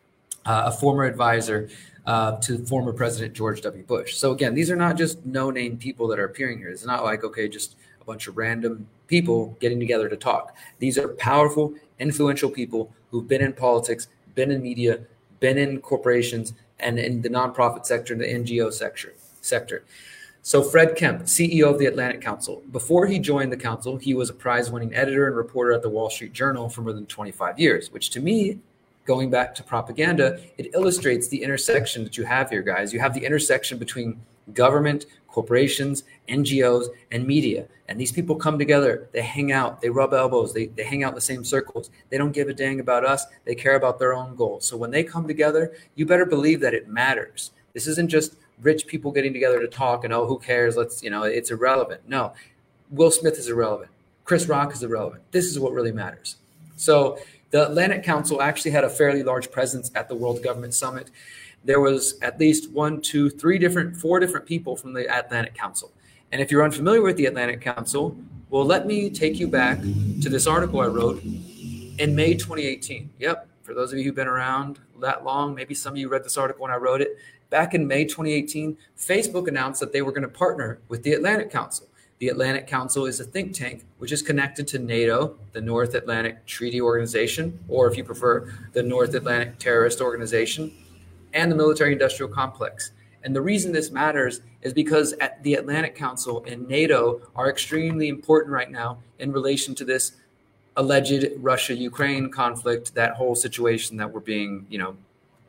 uh, a former advisor Uh, to former President George W. Bush. So again, these are not just no-name people that are appearing here. It's not like, okay, just a bunch of random people getting together to talk. These are powerful, influential people who've been in politics, been in media, been in corporations, and in the nonprofit sector and the N G O sector. sector. So Fred Kemp, C E O of the Atlantic Council. Before he joined the council, he was a prize-winning editor and reporter at the Wall Street Journal for more than twenty-five years, which to me, going back to propaganda, it illustrates the intersection that you have here, guys. You have the intersection between government, corporations, N G Os, and media. And these people come together, they hang out, they rub elbows, they, they hang out in the same circles. They don't give a dang about us. They care about their own goals. So when they come together, you better believe that it matters. This isn't just rich people getting together to talk and, oh, who cares? Let's, you know, it's irrelevant. No, Will Smith is irrelevant. Chris Rock is irrelevant. This is what really matters. So the Atlantic Council actually had a fairly large presence at the World Government Summit. There was at least one, two, three different, four different people from the Atlantic Council. And if you're unfamiliar with the Atlantic Council, well, let me take you back to this article I wrote In May twenty eighteen, yep, for those of you who've been around that long, maybe some of you read this article when I wrote it. Back in May twenty eighteen, Facebook announced that they were going to partner with the Atlantic Council. The Atlantic Council is a think tank which is connected to NATO, the North Atlantic Treaty Organization, or if you prefer, the North Atlantic Terrorist Organization, and the military-industrial complex. And the reason this matters is because at the Atlantic Council and NATO are extremely important right now in relation to this alleged Russia-Ukraine conflict, that whole situation that we're being, you know,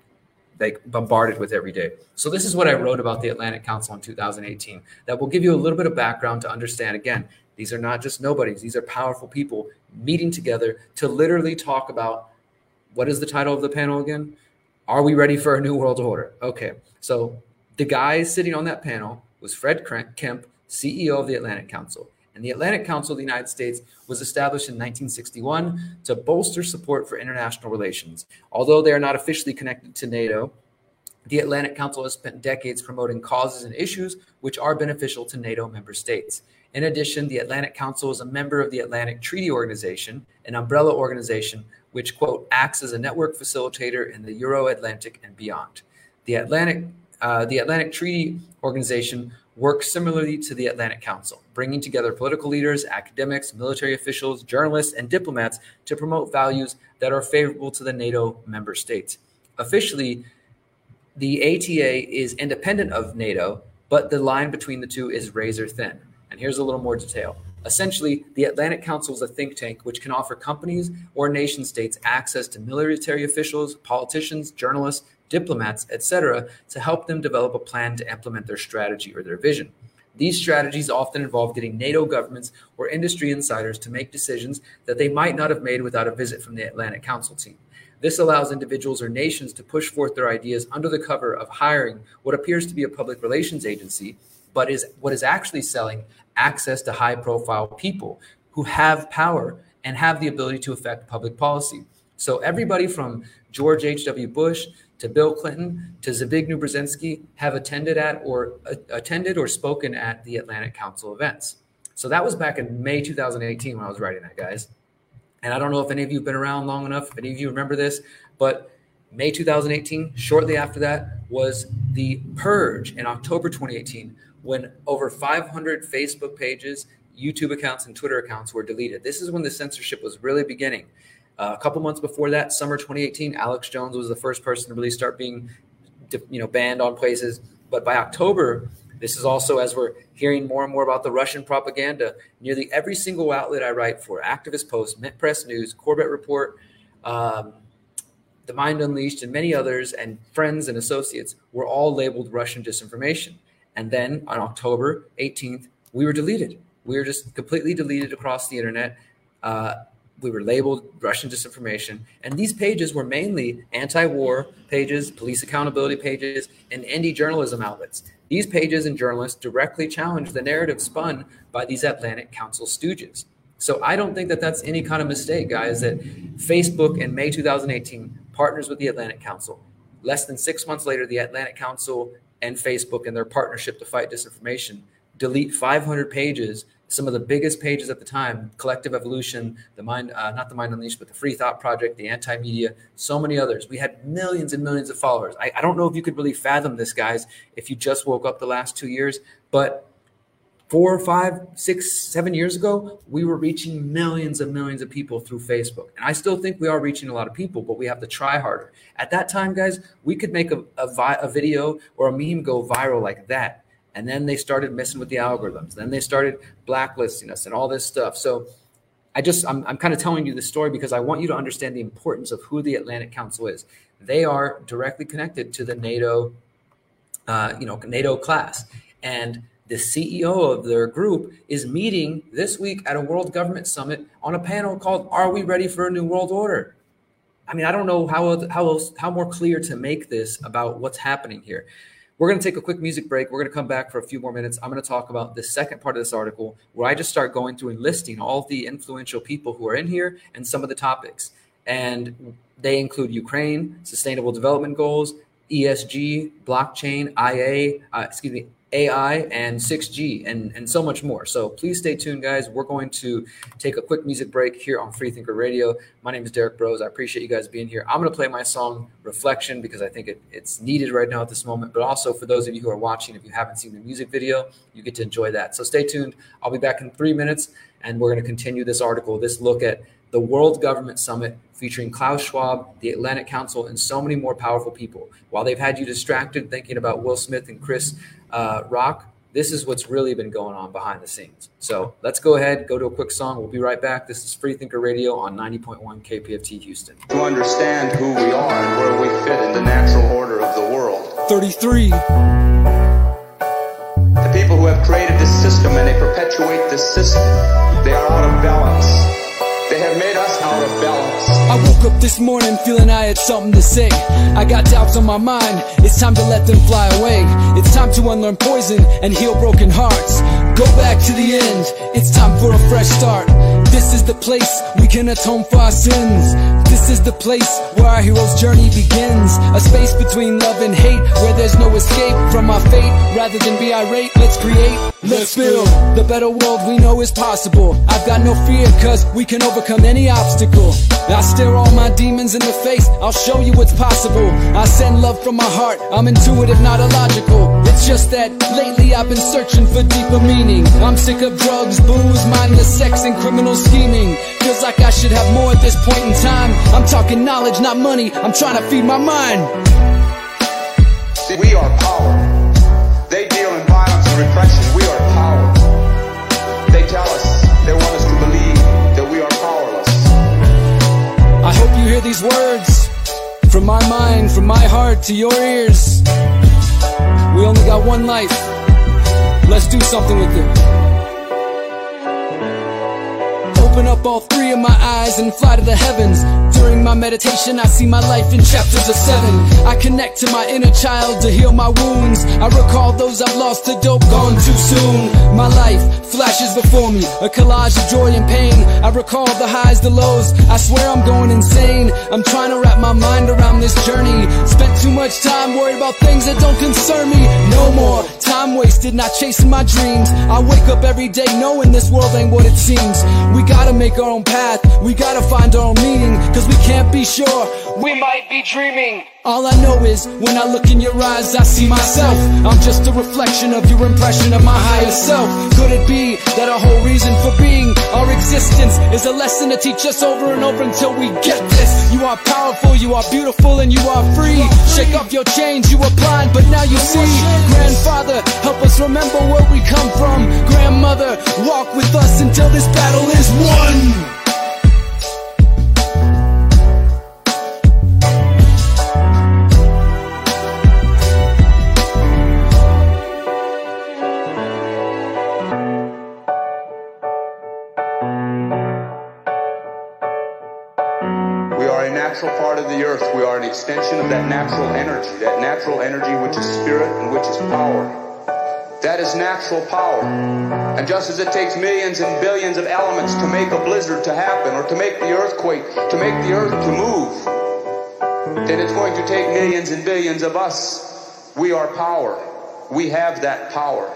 like bombarded with every day. So this is what I wrote about the Atlantic Council in two thousand eighteen that will give you a little bit of background to understand. Again, these are not just nobodies. These are powerful people meeting together to literally talk about, what is the title of the panel again? Are we ready for a new world order? Okay, so the guy sitting on that panel was Fred Kemp, C E O of the Atlantic Council. And the Atlantic Council of the United States was established in nineteen sixty-one to bolster support for international relations. Although they are not officially connected to NATO, the Atlantic Council has spent decades promoting causes and issues which are beneficial to NATO member states. In addition, the Atlantic Council is a member of the Atlantic Treaty Organization, an umbrella organization which, quote, acts as a network facilitator in the Euro-Atlantic and beyond. The Atlantic, uh, the Atlantic Treaty Organization works similarly to the Atlantic Council, bringing together political leaders, academics, military officials, journalists, and diplomats to promote values that are favorable to the NATO member states. Officially, the A T A is independent of NATO, but the line between the two is razor thin. And here's a little more detail. Essentially, the Atlantic Council is a think tank which can offer companies or nation states access to military officials, politicians, journalists, diplomats, et cetera, to help them develop a plan to implement their strategy or their vision. These strategies often involve getting NATO governments or industry insiders to make decisions that they might not have made without a visit from the Atlantic Council team. This allows individuals or nations to push forth their ideas under the cover of hiring what appears to be a public relations agency, but is what is actually selling access to high-profile people who have power and have the ability to affect public policy. So everybody from George H W Bush to Bill Clinton to Zbigniew Brzezinski have attended at or uh, attended or spoken at the Atlantic Council events. So that was back in May two thousand eighteen when I was writing that, guys. And I don't know if any of you have been around long enough, if any of you remember this, but May two thousand eighteen, shortly after that, was the purge in October twenty eighteen, when over five hundred Facebook pages, YouTube accounts, and Twitter accounts were deleted. This is when the censorship was really beginning. Uh, a couple months before that, summer twenty eighteen, Alex Jones was the first person to really start being, you know, banned on places. But by October, this is also as we're hearing more and more about the Russian propaganda. Nearly every single outlet I write for, Activist Post, Mint Press News, Corbett Report, um, The Mind Unleashed, and many others, and friends and associates, were all labeled Russian disinformation. And then on October eighteenth, we were deleted. We were just completely deleted across the internet. Uh, we were labeled Russian disinformation. And these pages were mainly anti-war pages, police accountability pages, and indie journalism outlets. These pages and journalists directly challenged the narrative spun by these Atlantic Council stooges. So I don't think that that's any kind of mistake, guys, that Facebook in May two thousand eighteen partners with the Atlantic Council. Less than six months later, the Atlantic Council and Facebook and their partnership to fight disinformation delete five hundred pages, some of the biggest pages at the time, Collective Evolution, the Mind, uh, not the Mind Unleashed, but the Free Thought Project, the Anti-Media, so many others. We had millions and millions of followers. I, I don't know if you could really fathom this, guys, if you just woke up the last two years, but four, five, six, seven years ago, we were reaching millions and millions of people through Facebook. And I still think we are reaching a lot of people, but we have to try harder. At that time, guys, we could make a, a, vi- a video or a meme go viral like that. And then they started messing with the algorithms. Then they started blacklisting us and all this stuff. So I just, I'm, I'm kind of telling you this story because I want you to understand the importance of who the Atlantic Council is. They are directly connected to the NATO, uh, you know, NATO class. And the C E O of their group is meeting this week at a World Government Summit on a panel called "Are We Ready for a New World Order?" I mean, I don't know how how else, how more clear to make this about what's happening here. We're going to take a quick music break. We're going to come back for a few more minutes. I'm going to talk about the second part of this article where I just start going through and listing all the influential people who are in here and some of the topics. And they include Ukraine, Sustainable Development Goals, E S G, blockchain, I A, uh, excuse me, A I, and six G, and, and so much more. So please stay tuned, guys. We're going to take a quick music break here on Freethinker Radio. My name is Derek Bros. I appreciate you guys being here. I'm going to play my song Reflection because I think it, it's needed right now at this moment. But also for those of you who are watching, if you haven't seen the music video, you get to enjoy that. So stay tuned. I'll be back in three minutes, and we're going to continue this article, this look at the World Government Summit featuring Klaus Schwab, the Atlantic Council, and so many more powerful people. While they've had you distracted thinking about Will Smith and Chris uh, Rock, this is what's really been going on behind the scenes. So let's go ahead, go to a quick song. We'll be right back. This is Freethinker Radio on ninety point one K P F T Houston. To understand who we are and where we fit in the natural order of the world. thirty-three. The people who have created this system and they perpetuate this system, they are out of balance. They have made us out of balance. I woke up this morning feeling I had something to say. I got doubts on my mind, it's time to let them fly away. It's time to unlearn poison and heal broken hearts. Go back to the end, it's time for a fresh start. This is the place we can atone for our sins. This is the place where our hero's journey begins. A space between love and hate, where there's no escape from our fate. Rather than be irate, let's create, let's build the better world we know is possible. I've got no fear, cause we can overcome any obstacle. I stare all my demons in the face, I'll show you what's possible. I send love from my heart, I'm intuitive, not illogical. It's just that lately I've been searching for deeper meaning. I'm sick of drugs, booze, mindless sex, and criminal scheming. Feels like I should have more at this point in time. I'm talking knowledge, not money, I'm trying to feed my mind. See, we are power. They deal in violence and repression, we are power. They tell us, they want us to believe that we are powerless. I hope you hear these words from my mind, from my heart to your ears. We only got one life, let's do something with it. Open up all three of my eyes and fly to the heavens. During my meditation I see my life in chapters of seven. I connect to my inner child to heal my wounds. I recall those I've lost to dope, gone too soon. My life flashes before me, a collage of joy and pain. I recall the highs, the lows, I swear I'm going insane. I'm trying to wrap my mind around this journey. Spent too much time worried about things that don't concern me. No more time wasted not chasing my dreams. I wake up every day knowing this world ain't what it seems. We gotta make our own path, we gotta find our own meaning. Cause we can't be sure, we might be dreaming. All I know is, when I look in your eyes, I see myself. I'm just a reflection of your impression of my higher self. Could it be that our whole reason for being, our existence, is a lesson to teach us over and over until we get this? You are powerful, you are beautiful, and you are free. Shake off your chains, you were blind, but now you see. Grandfather, help us remember where we come from. Grandmother, walk with us until this battle is won. Part of the earth, we are an extension of that natural energy, that natural energy which is spirit and which is power. That is natural power. And just as it takes millions and billions of elements to make a blizzard to happen, or to make the earthquake, to make the earth to move, then it's going to take millions and billions of us. We are power. We have that power.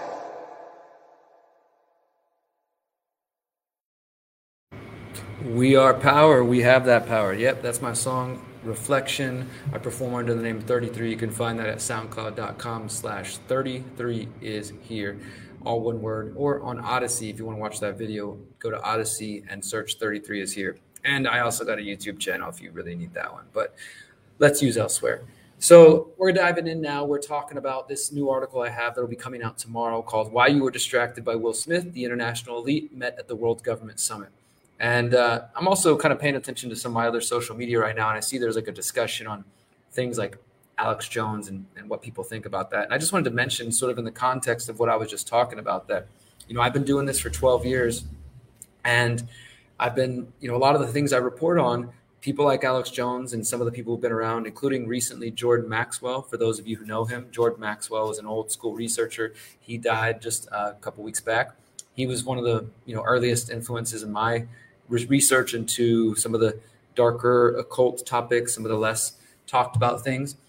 We are power. We have that power. Yep, that's my song, Reflection. I perform under the name thirty-three. You can find that at soundcloud.com slash 33 is here. All one word. Or on Odyssey, if you want to watch that video, go to Odyssey and search thirty-three is here. And I also got a YouTube channel if you really need that one. But let's use elsewhere. So we're diving in now. We're talking about this new article I have that will be coming out tomorrow called Why You Were Distracted by Will Smith, the International Elite Met at the World Government Summit. And uh, I'm also kind of paying attention to some of my other social media right now, and I see there's like a discussion on things like Alex Jones and, and what people think about that. And I just wanted to mention, sort of in the context of what I was just talking about, that, you know, I've been doing this for twelve years, and I've been, you know, a lot of the things I report on, people like Alex Jones and some of the people who've been around, including recently Jordan Maxwell. For those of you who know him, Jordan Maxwell is an old school researcher. He died just a couple weeks back. He was one of the, you know, earliest influences in my research into some of the darker occult topics, some of the less talked about things.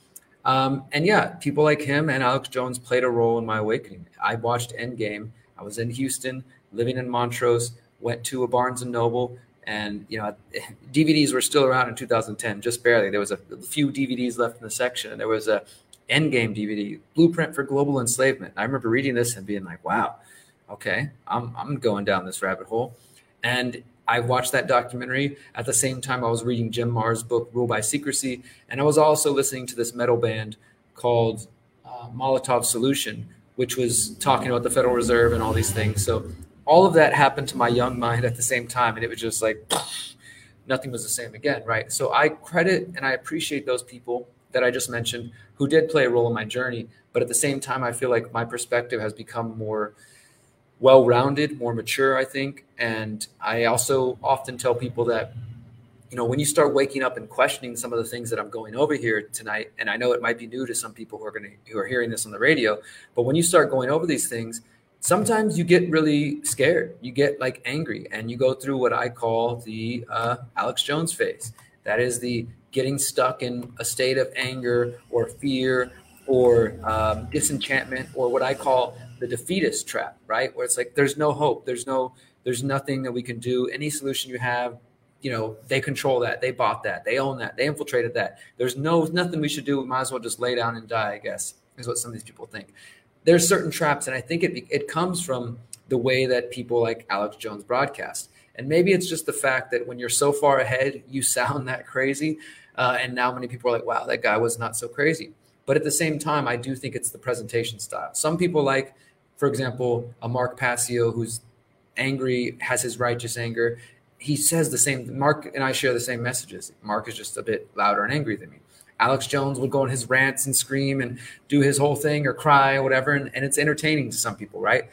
Um, and yeah, people like him and Alex Jones played a role in my awakening. I watched Endgame. I was in Houston, living in Montrose, went to a Barnes and Noble, and you know, D V Ds were still around in two thousand ten, just barely. There was a few D V Ds left in the section, and there was a Endgame D V D, Blueprint for Global Enslavement. I remember reading this and being like, wow, okay, I'm I'm going down this rabbit hole. And I watched that documentary. At the same time, I was reading Jim Marr's book, Rule by Secrecy. And I was also listening to this metal band called uh, Molotov Solution, which was talking about the Federal Reserve and all these things. So all of that happened to my young mind at the same time. And it was just like, nothing was the same again, right? So I credit and I appreciate those people that I just mentioned who did play a role in my journey. But at the same time, I feel like my perspective has become more well-rounded, more mature, I think. And I also often tell people that, you know, when you start waking up and questioning some of the things that I'm going over here tonight, and I know it might be new to some people who are going to, who are hearing this on the radio, but when you start going over these things, sometimes you get really scared. You get like angry, and you go through what I call the uh, Alex Jones phase. That is the getting stuck in a state of anger or fear or um, disenchantment, or what I call the defeatist trap, right? Where it's like, there's no hope. There's no, there's nothing that we can do. Any solution you have, you know, they control that. They bought that. They own that. They infiltrated that. There's no, nothing we should do. We might as well just lay down and die, I guess, is what some of these people think. There's certain traps. And I think it, it comes from the way that people like Alex Jones broadcast. And maybe it's just the fact that when you're so far ahead, you sound that crazy. Uh, and now many people are like, wow, that guy was not so crazy. But at the same time, I do think it's the presentation style. Some people like, for example, a Mark Passio who's angry, has his righteous anger. He says the same. Mark and I share the same messages. Mark is just a bit louder and angry than me. Alex Jones would go on his rants and scream and do his whole thing or cry or whatever. And, and it's entertaining to some people, right?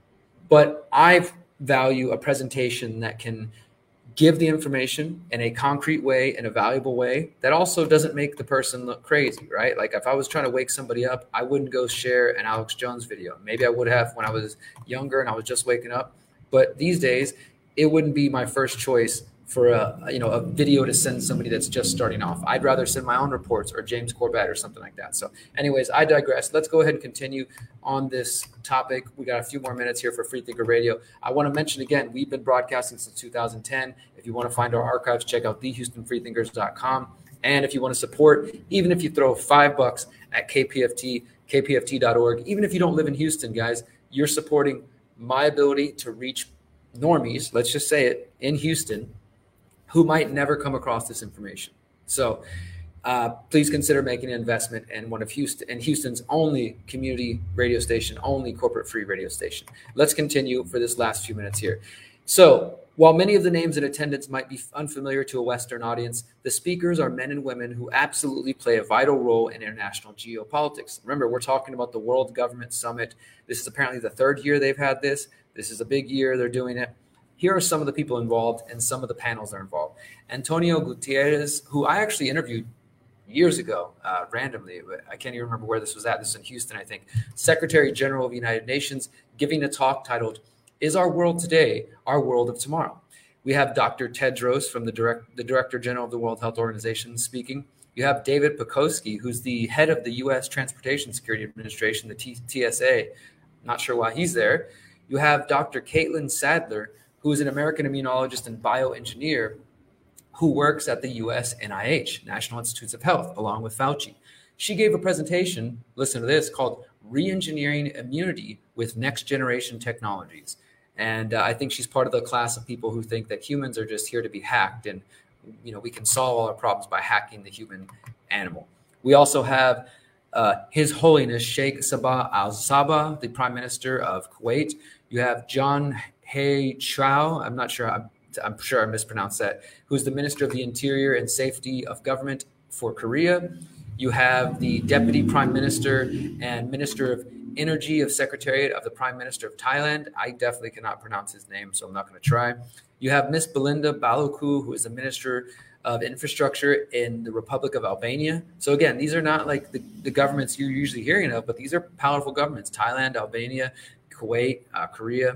But I value a presentation that can give the information in a concrete way, in a valuable way, that also doesn't make the person look crazy, right? Like if I was trying to wake somebody up, I wouldn't go share an Alex Jones video. Maybe I would have when I was younger and I was just waking up. But these days, it wouldn't be my first choice for a, you know, a video to send somebody that's just starting off. I'd rather send my own reports or James Corbett or something like that. So anyways, I digress. Let's go ahead and continue on this topic. We got a few more minutes here for Freethinker Radio. I want to mention again, we've been broadcasting since two thousand ten. If you want to find our archives, check out the houston freethinkers dot com. And if you want to support, even if you throw five bucks at K P F T, K P F T dot org, even if you don't live in Houston, guys, you're supporting my ability to reach normies, let's just say it, in Houston, who might never come across this information. So uh, please consider making an investment in one of Houston and Houston's only community radio station, only corporate free radio station. Let's continue for this last few minutes here. So while many of the names in attendance might be unfamiliar to a Western audience, the speakers are men and women who absolutely play a vital role in international geopolitics. Remember, we're talking about the World Government Summit. This is apparently the third year they've had this. This is a big year. They're doing it. Here are some of the people involved and some of the panels that are involved. Antonio Gutierrez, who I actually interviewed years ago, uh, randomly. I can't even remember where this was at. This is in Houston, I think. Secretary General of the United Nations, giving a talk titled, "Is Our World Today Our World of Tomorrow?" We have Doctor Tedros from the, direct, the Director General of the World Health Organization speaking. You have David Pekoski, who's the head of the U S Transportation Security Administration, the T- TSA. Not sure why he's there. You have Doctor Caitlin Sadler, who is an American immunologist and bioengineer who works at the U S N I H, National Institutes of Health, along with Fauci. She gave a presentation, listen to this, called Re-Engineering Immunity with Next Generation Technologies. And uh, I think she's part of the class of people who think that humans are just here to be hacked and, you know, we can solve all our problems by hacking the human animal. We also have uh, His Holiness Sheikh Sabah Al-Sabah, the Prime Minister of Kuwait. You have John Hey Chow, I'm not sure, I'm, I'm sure I mispronounced that, who's the Minister of the Interior and Safety of Government for Korea. You have the Deputy Prime Minister and Minister of Energy of Secretariat of the Prime Minister of Thailand. I definitely cannot pronounce his name, so I'm not going to try. You have Miss Belinda Baloku, who is the Minister of Infrastructure in the Republic of Albania. So again, these are not like the, the governments you're usually hearing of, but these are powerful governments: Thailand, Albania, Kuwait, uh, Korea,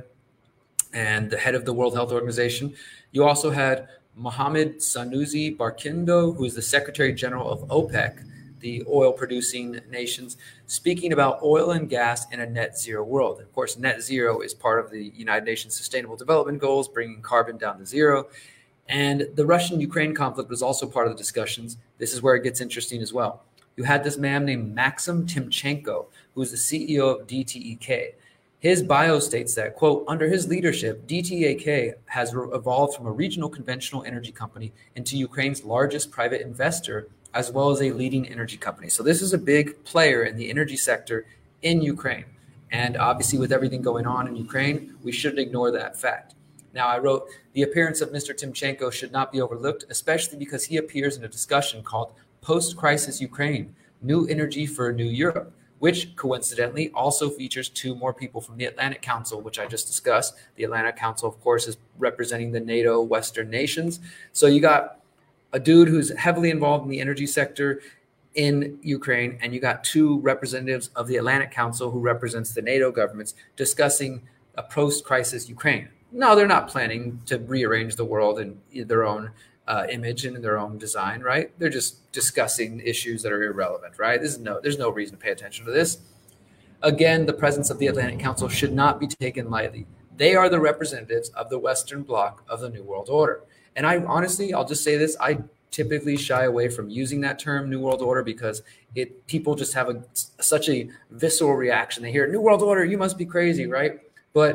and the head of the World Health Organization. You also had Mohammed Sanusi Barkindo, who is the Secretary General of OPEC, the oil-producing nations, speaking about oil and gas in a net zero world. Of course, net zero is part of the United Nations Sustainable Development Goals, bringing carbon down to zero. And the Russian-Ukraine conflict was also part of the discussions. This is where it gets interesting as well. You had this man named Maxim Timchenko, who is the C E O of D T E K. His bio states that, quote, under his leadership, D T E K has re- evolved from a regional conventional energy company into Ukraine's largest private investor, as well as a leading energy company. So this is a big player in the energy sector in Ukraine. And obviously with everything going on in Ukraine, we shouldn't ignore that fact. Now, I wrote, the appearance of Mister Timchenko should not be overlooked, especially because he appears in a discussion called Post-Crisis Ukraine, New Energy for a New Europe, which coincidentally also features two more people from the Atlantic Council, which I just discussed. The Atlantic Council, of course, is representing the NATO Western nations. So you got a dude who's heavily involved in the energy sector in Ukraine, and you got two representatives of the Atlantic Council who represents the NATO governments discussing a post-crisis Ukraine. No, they're not planning to rearrange the world in their own Uh, image and in their own design, right? They're just discussing issues that are irrelevant, right? This is no, there's no reason to pay attention to this. Again, the presence of the Atlantic Council should not be taken lightly. They are the representatives of the Western Bloc of the New World Order. And I honestly, I'll just say this, I typically shy away from using that term, New World Order, because it people just have a such a visceral reaction. They hear New World Order, you must be crazy, right? But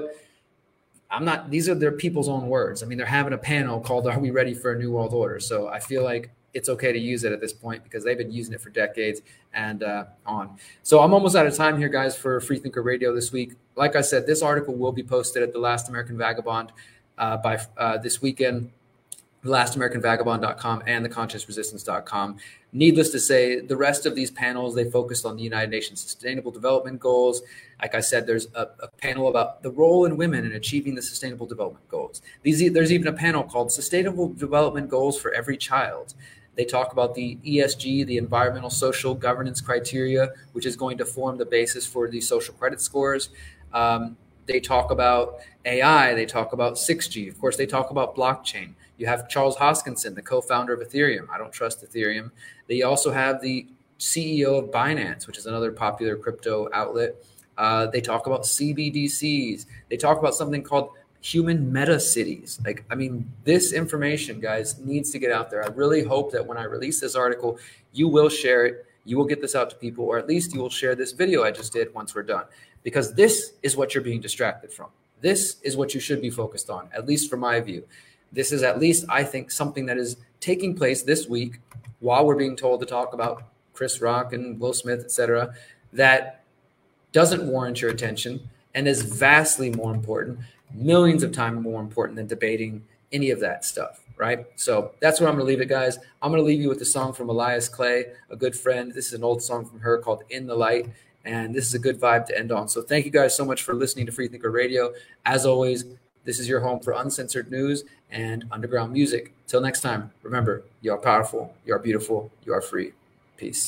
I'm not, these are their people's own words. I mean, they're having a panel called, Are We Ready for a New World Order? So I feel like it's okay to use it at this point because they've been using it for decades and uh, on. So I'm almost out of time here, guys, for Free Thinker Radio this week. Like I said, this article will be posted at The Last American Vagabond uh, by uh, this weekend, the last american vagabond dot com and the conscious resistance dot com. Needless to say, the rest of these panels, they focused on the United Nations Sustainable Development Goals. Like I said, there's a, a panel about the role in women in achieving the Sustainable Development Goals. These, there's even a panel called Sustainable Development Goals for Every Child. They talk about the E S G, the Environmental Social Governance Criteria, which is going to form the basis for the social credit scores. Um, they talk about A I. They talk about six G. Of course, they talk about blockchain. You have Charles Hoskinson, the co-founder of Ethereum. I don't trust Ethereum. They also have the C E O of Binance, which is another popular crypto outlet. Uh, they talk about C B D Cs. They talk about something called human meta cities. Like, I mean, this information, guys, needs to get out there. I really hope that when I release this article, you will share it. You will get this out to people, or at least you will share this video I just did once we're done, because this is what you're being distracted from. This is what you should be focused on, at least from my view. This is at least, I think, something that is taking place this week while we're being told to talk about Chris Rock and Will Smith, et cetera, that doesn't warrant your attention and is vastly more important, millions of times more important than debating any of that stuff, right? So that's where I'm going to leave it, guys. I'm going to leave you with a song from Elias Clay, a good friend. This is an old song from her called In the Light, and this is a good vibe to end on. So thank you guys so much for listening to Free Thinker Radio. As always, this is your home for uncensored news and underground music. Till next time, remember, you are powerful, you are beautiful, you are free. Peace.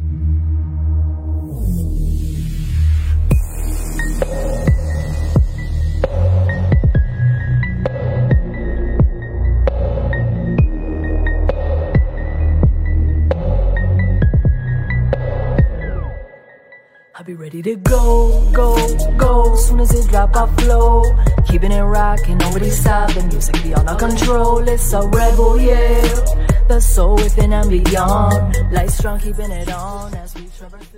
I'll be ready to go, go, go. Soon as it drop, I flow. Keeping it rocking, nobody stopping. Music beyond our control. It's a rebel, yeah. The soul within and beyond. Light strong, keeping it on as we traverse.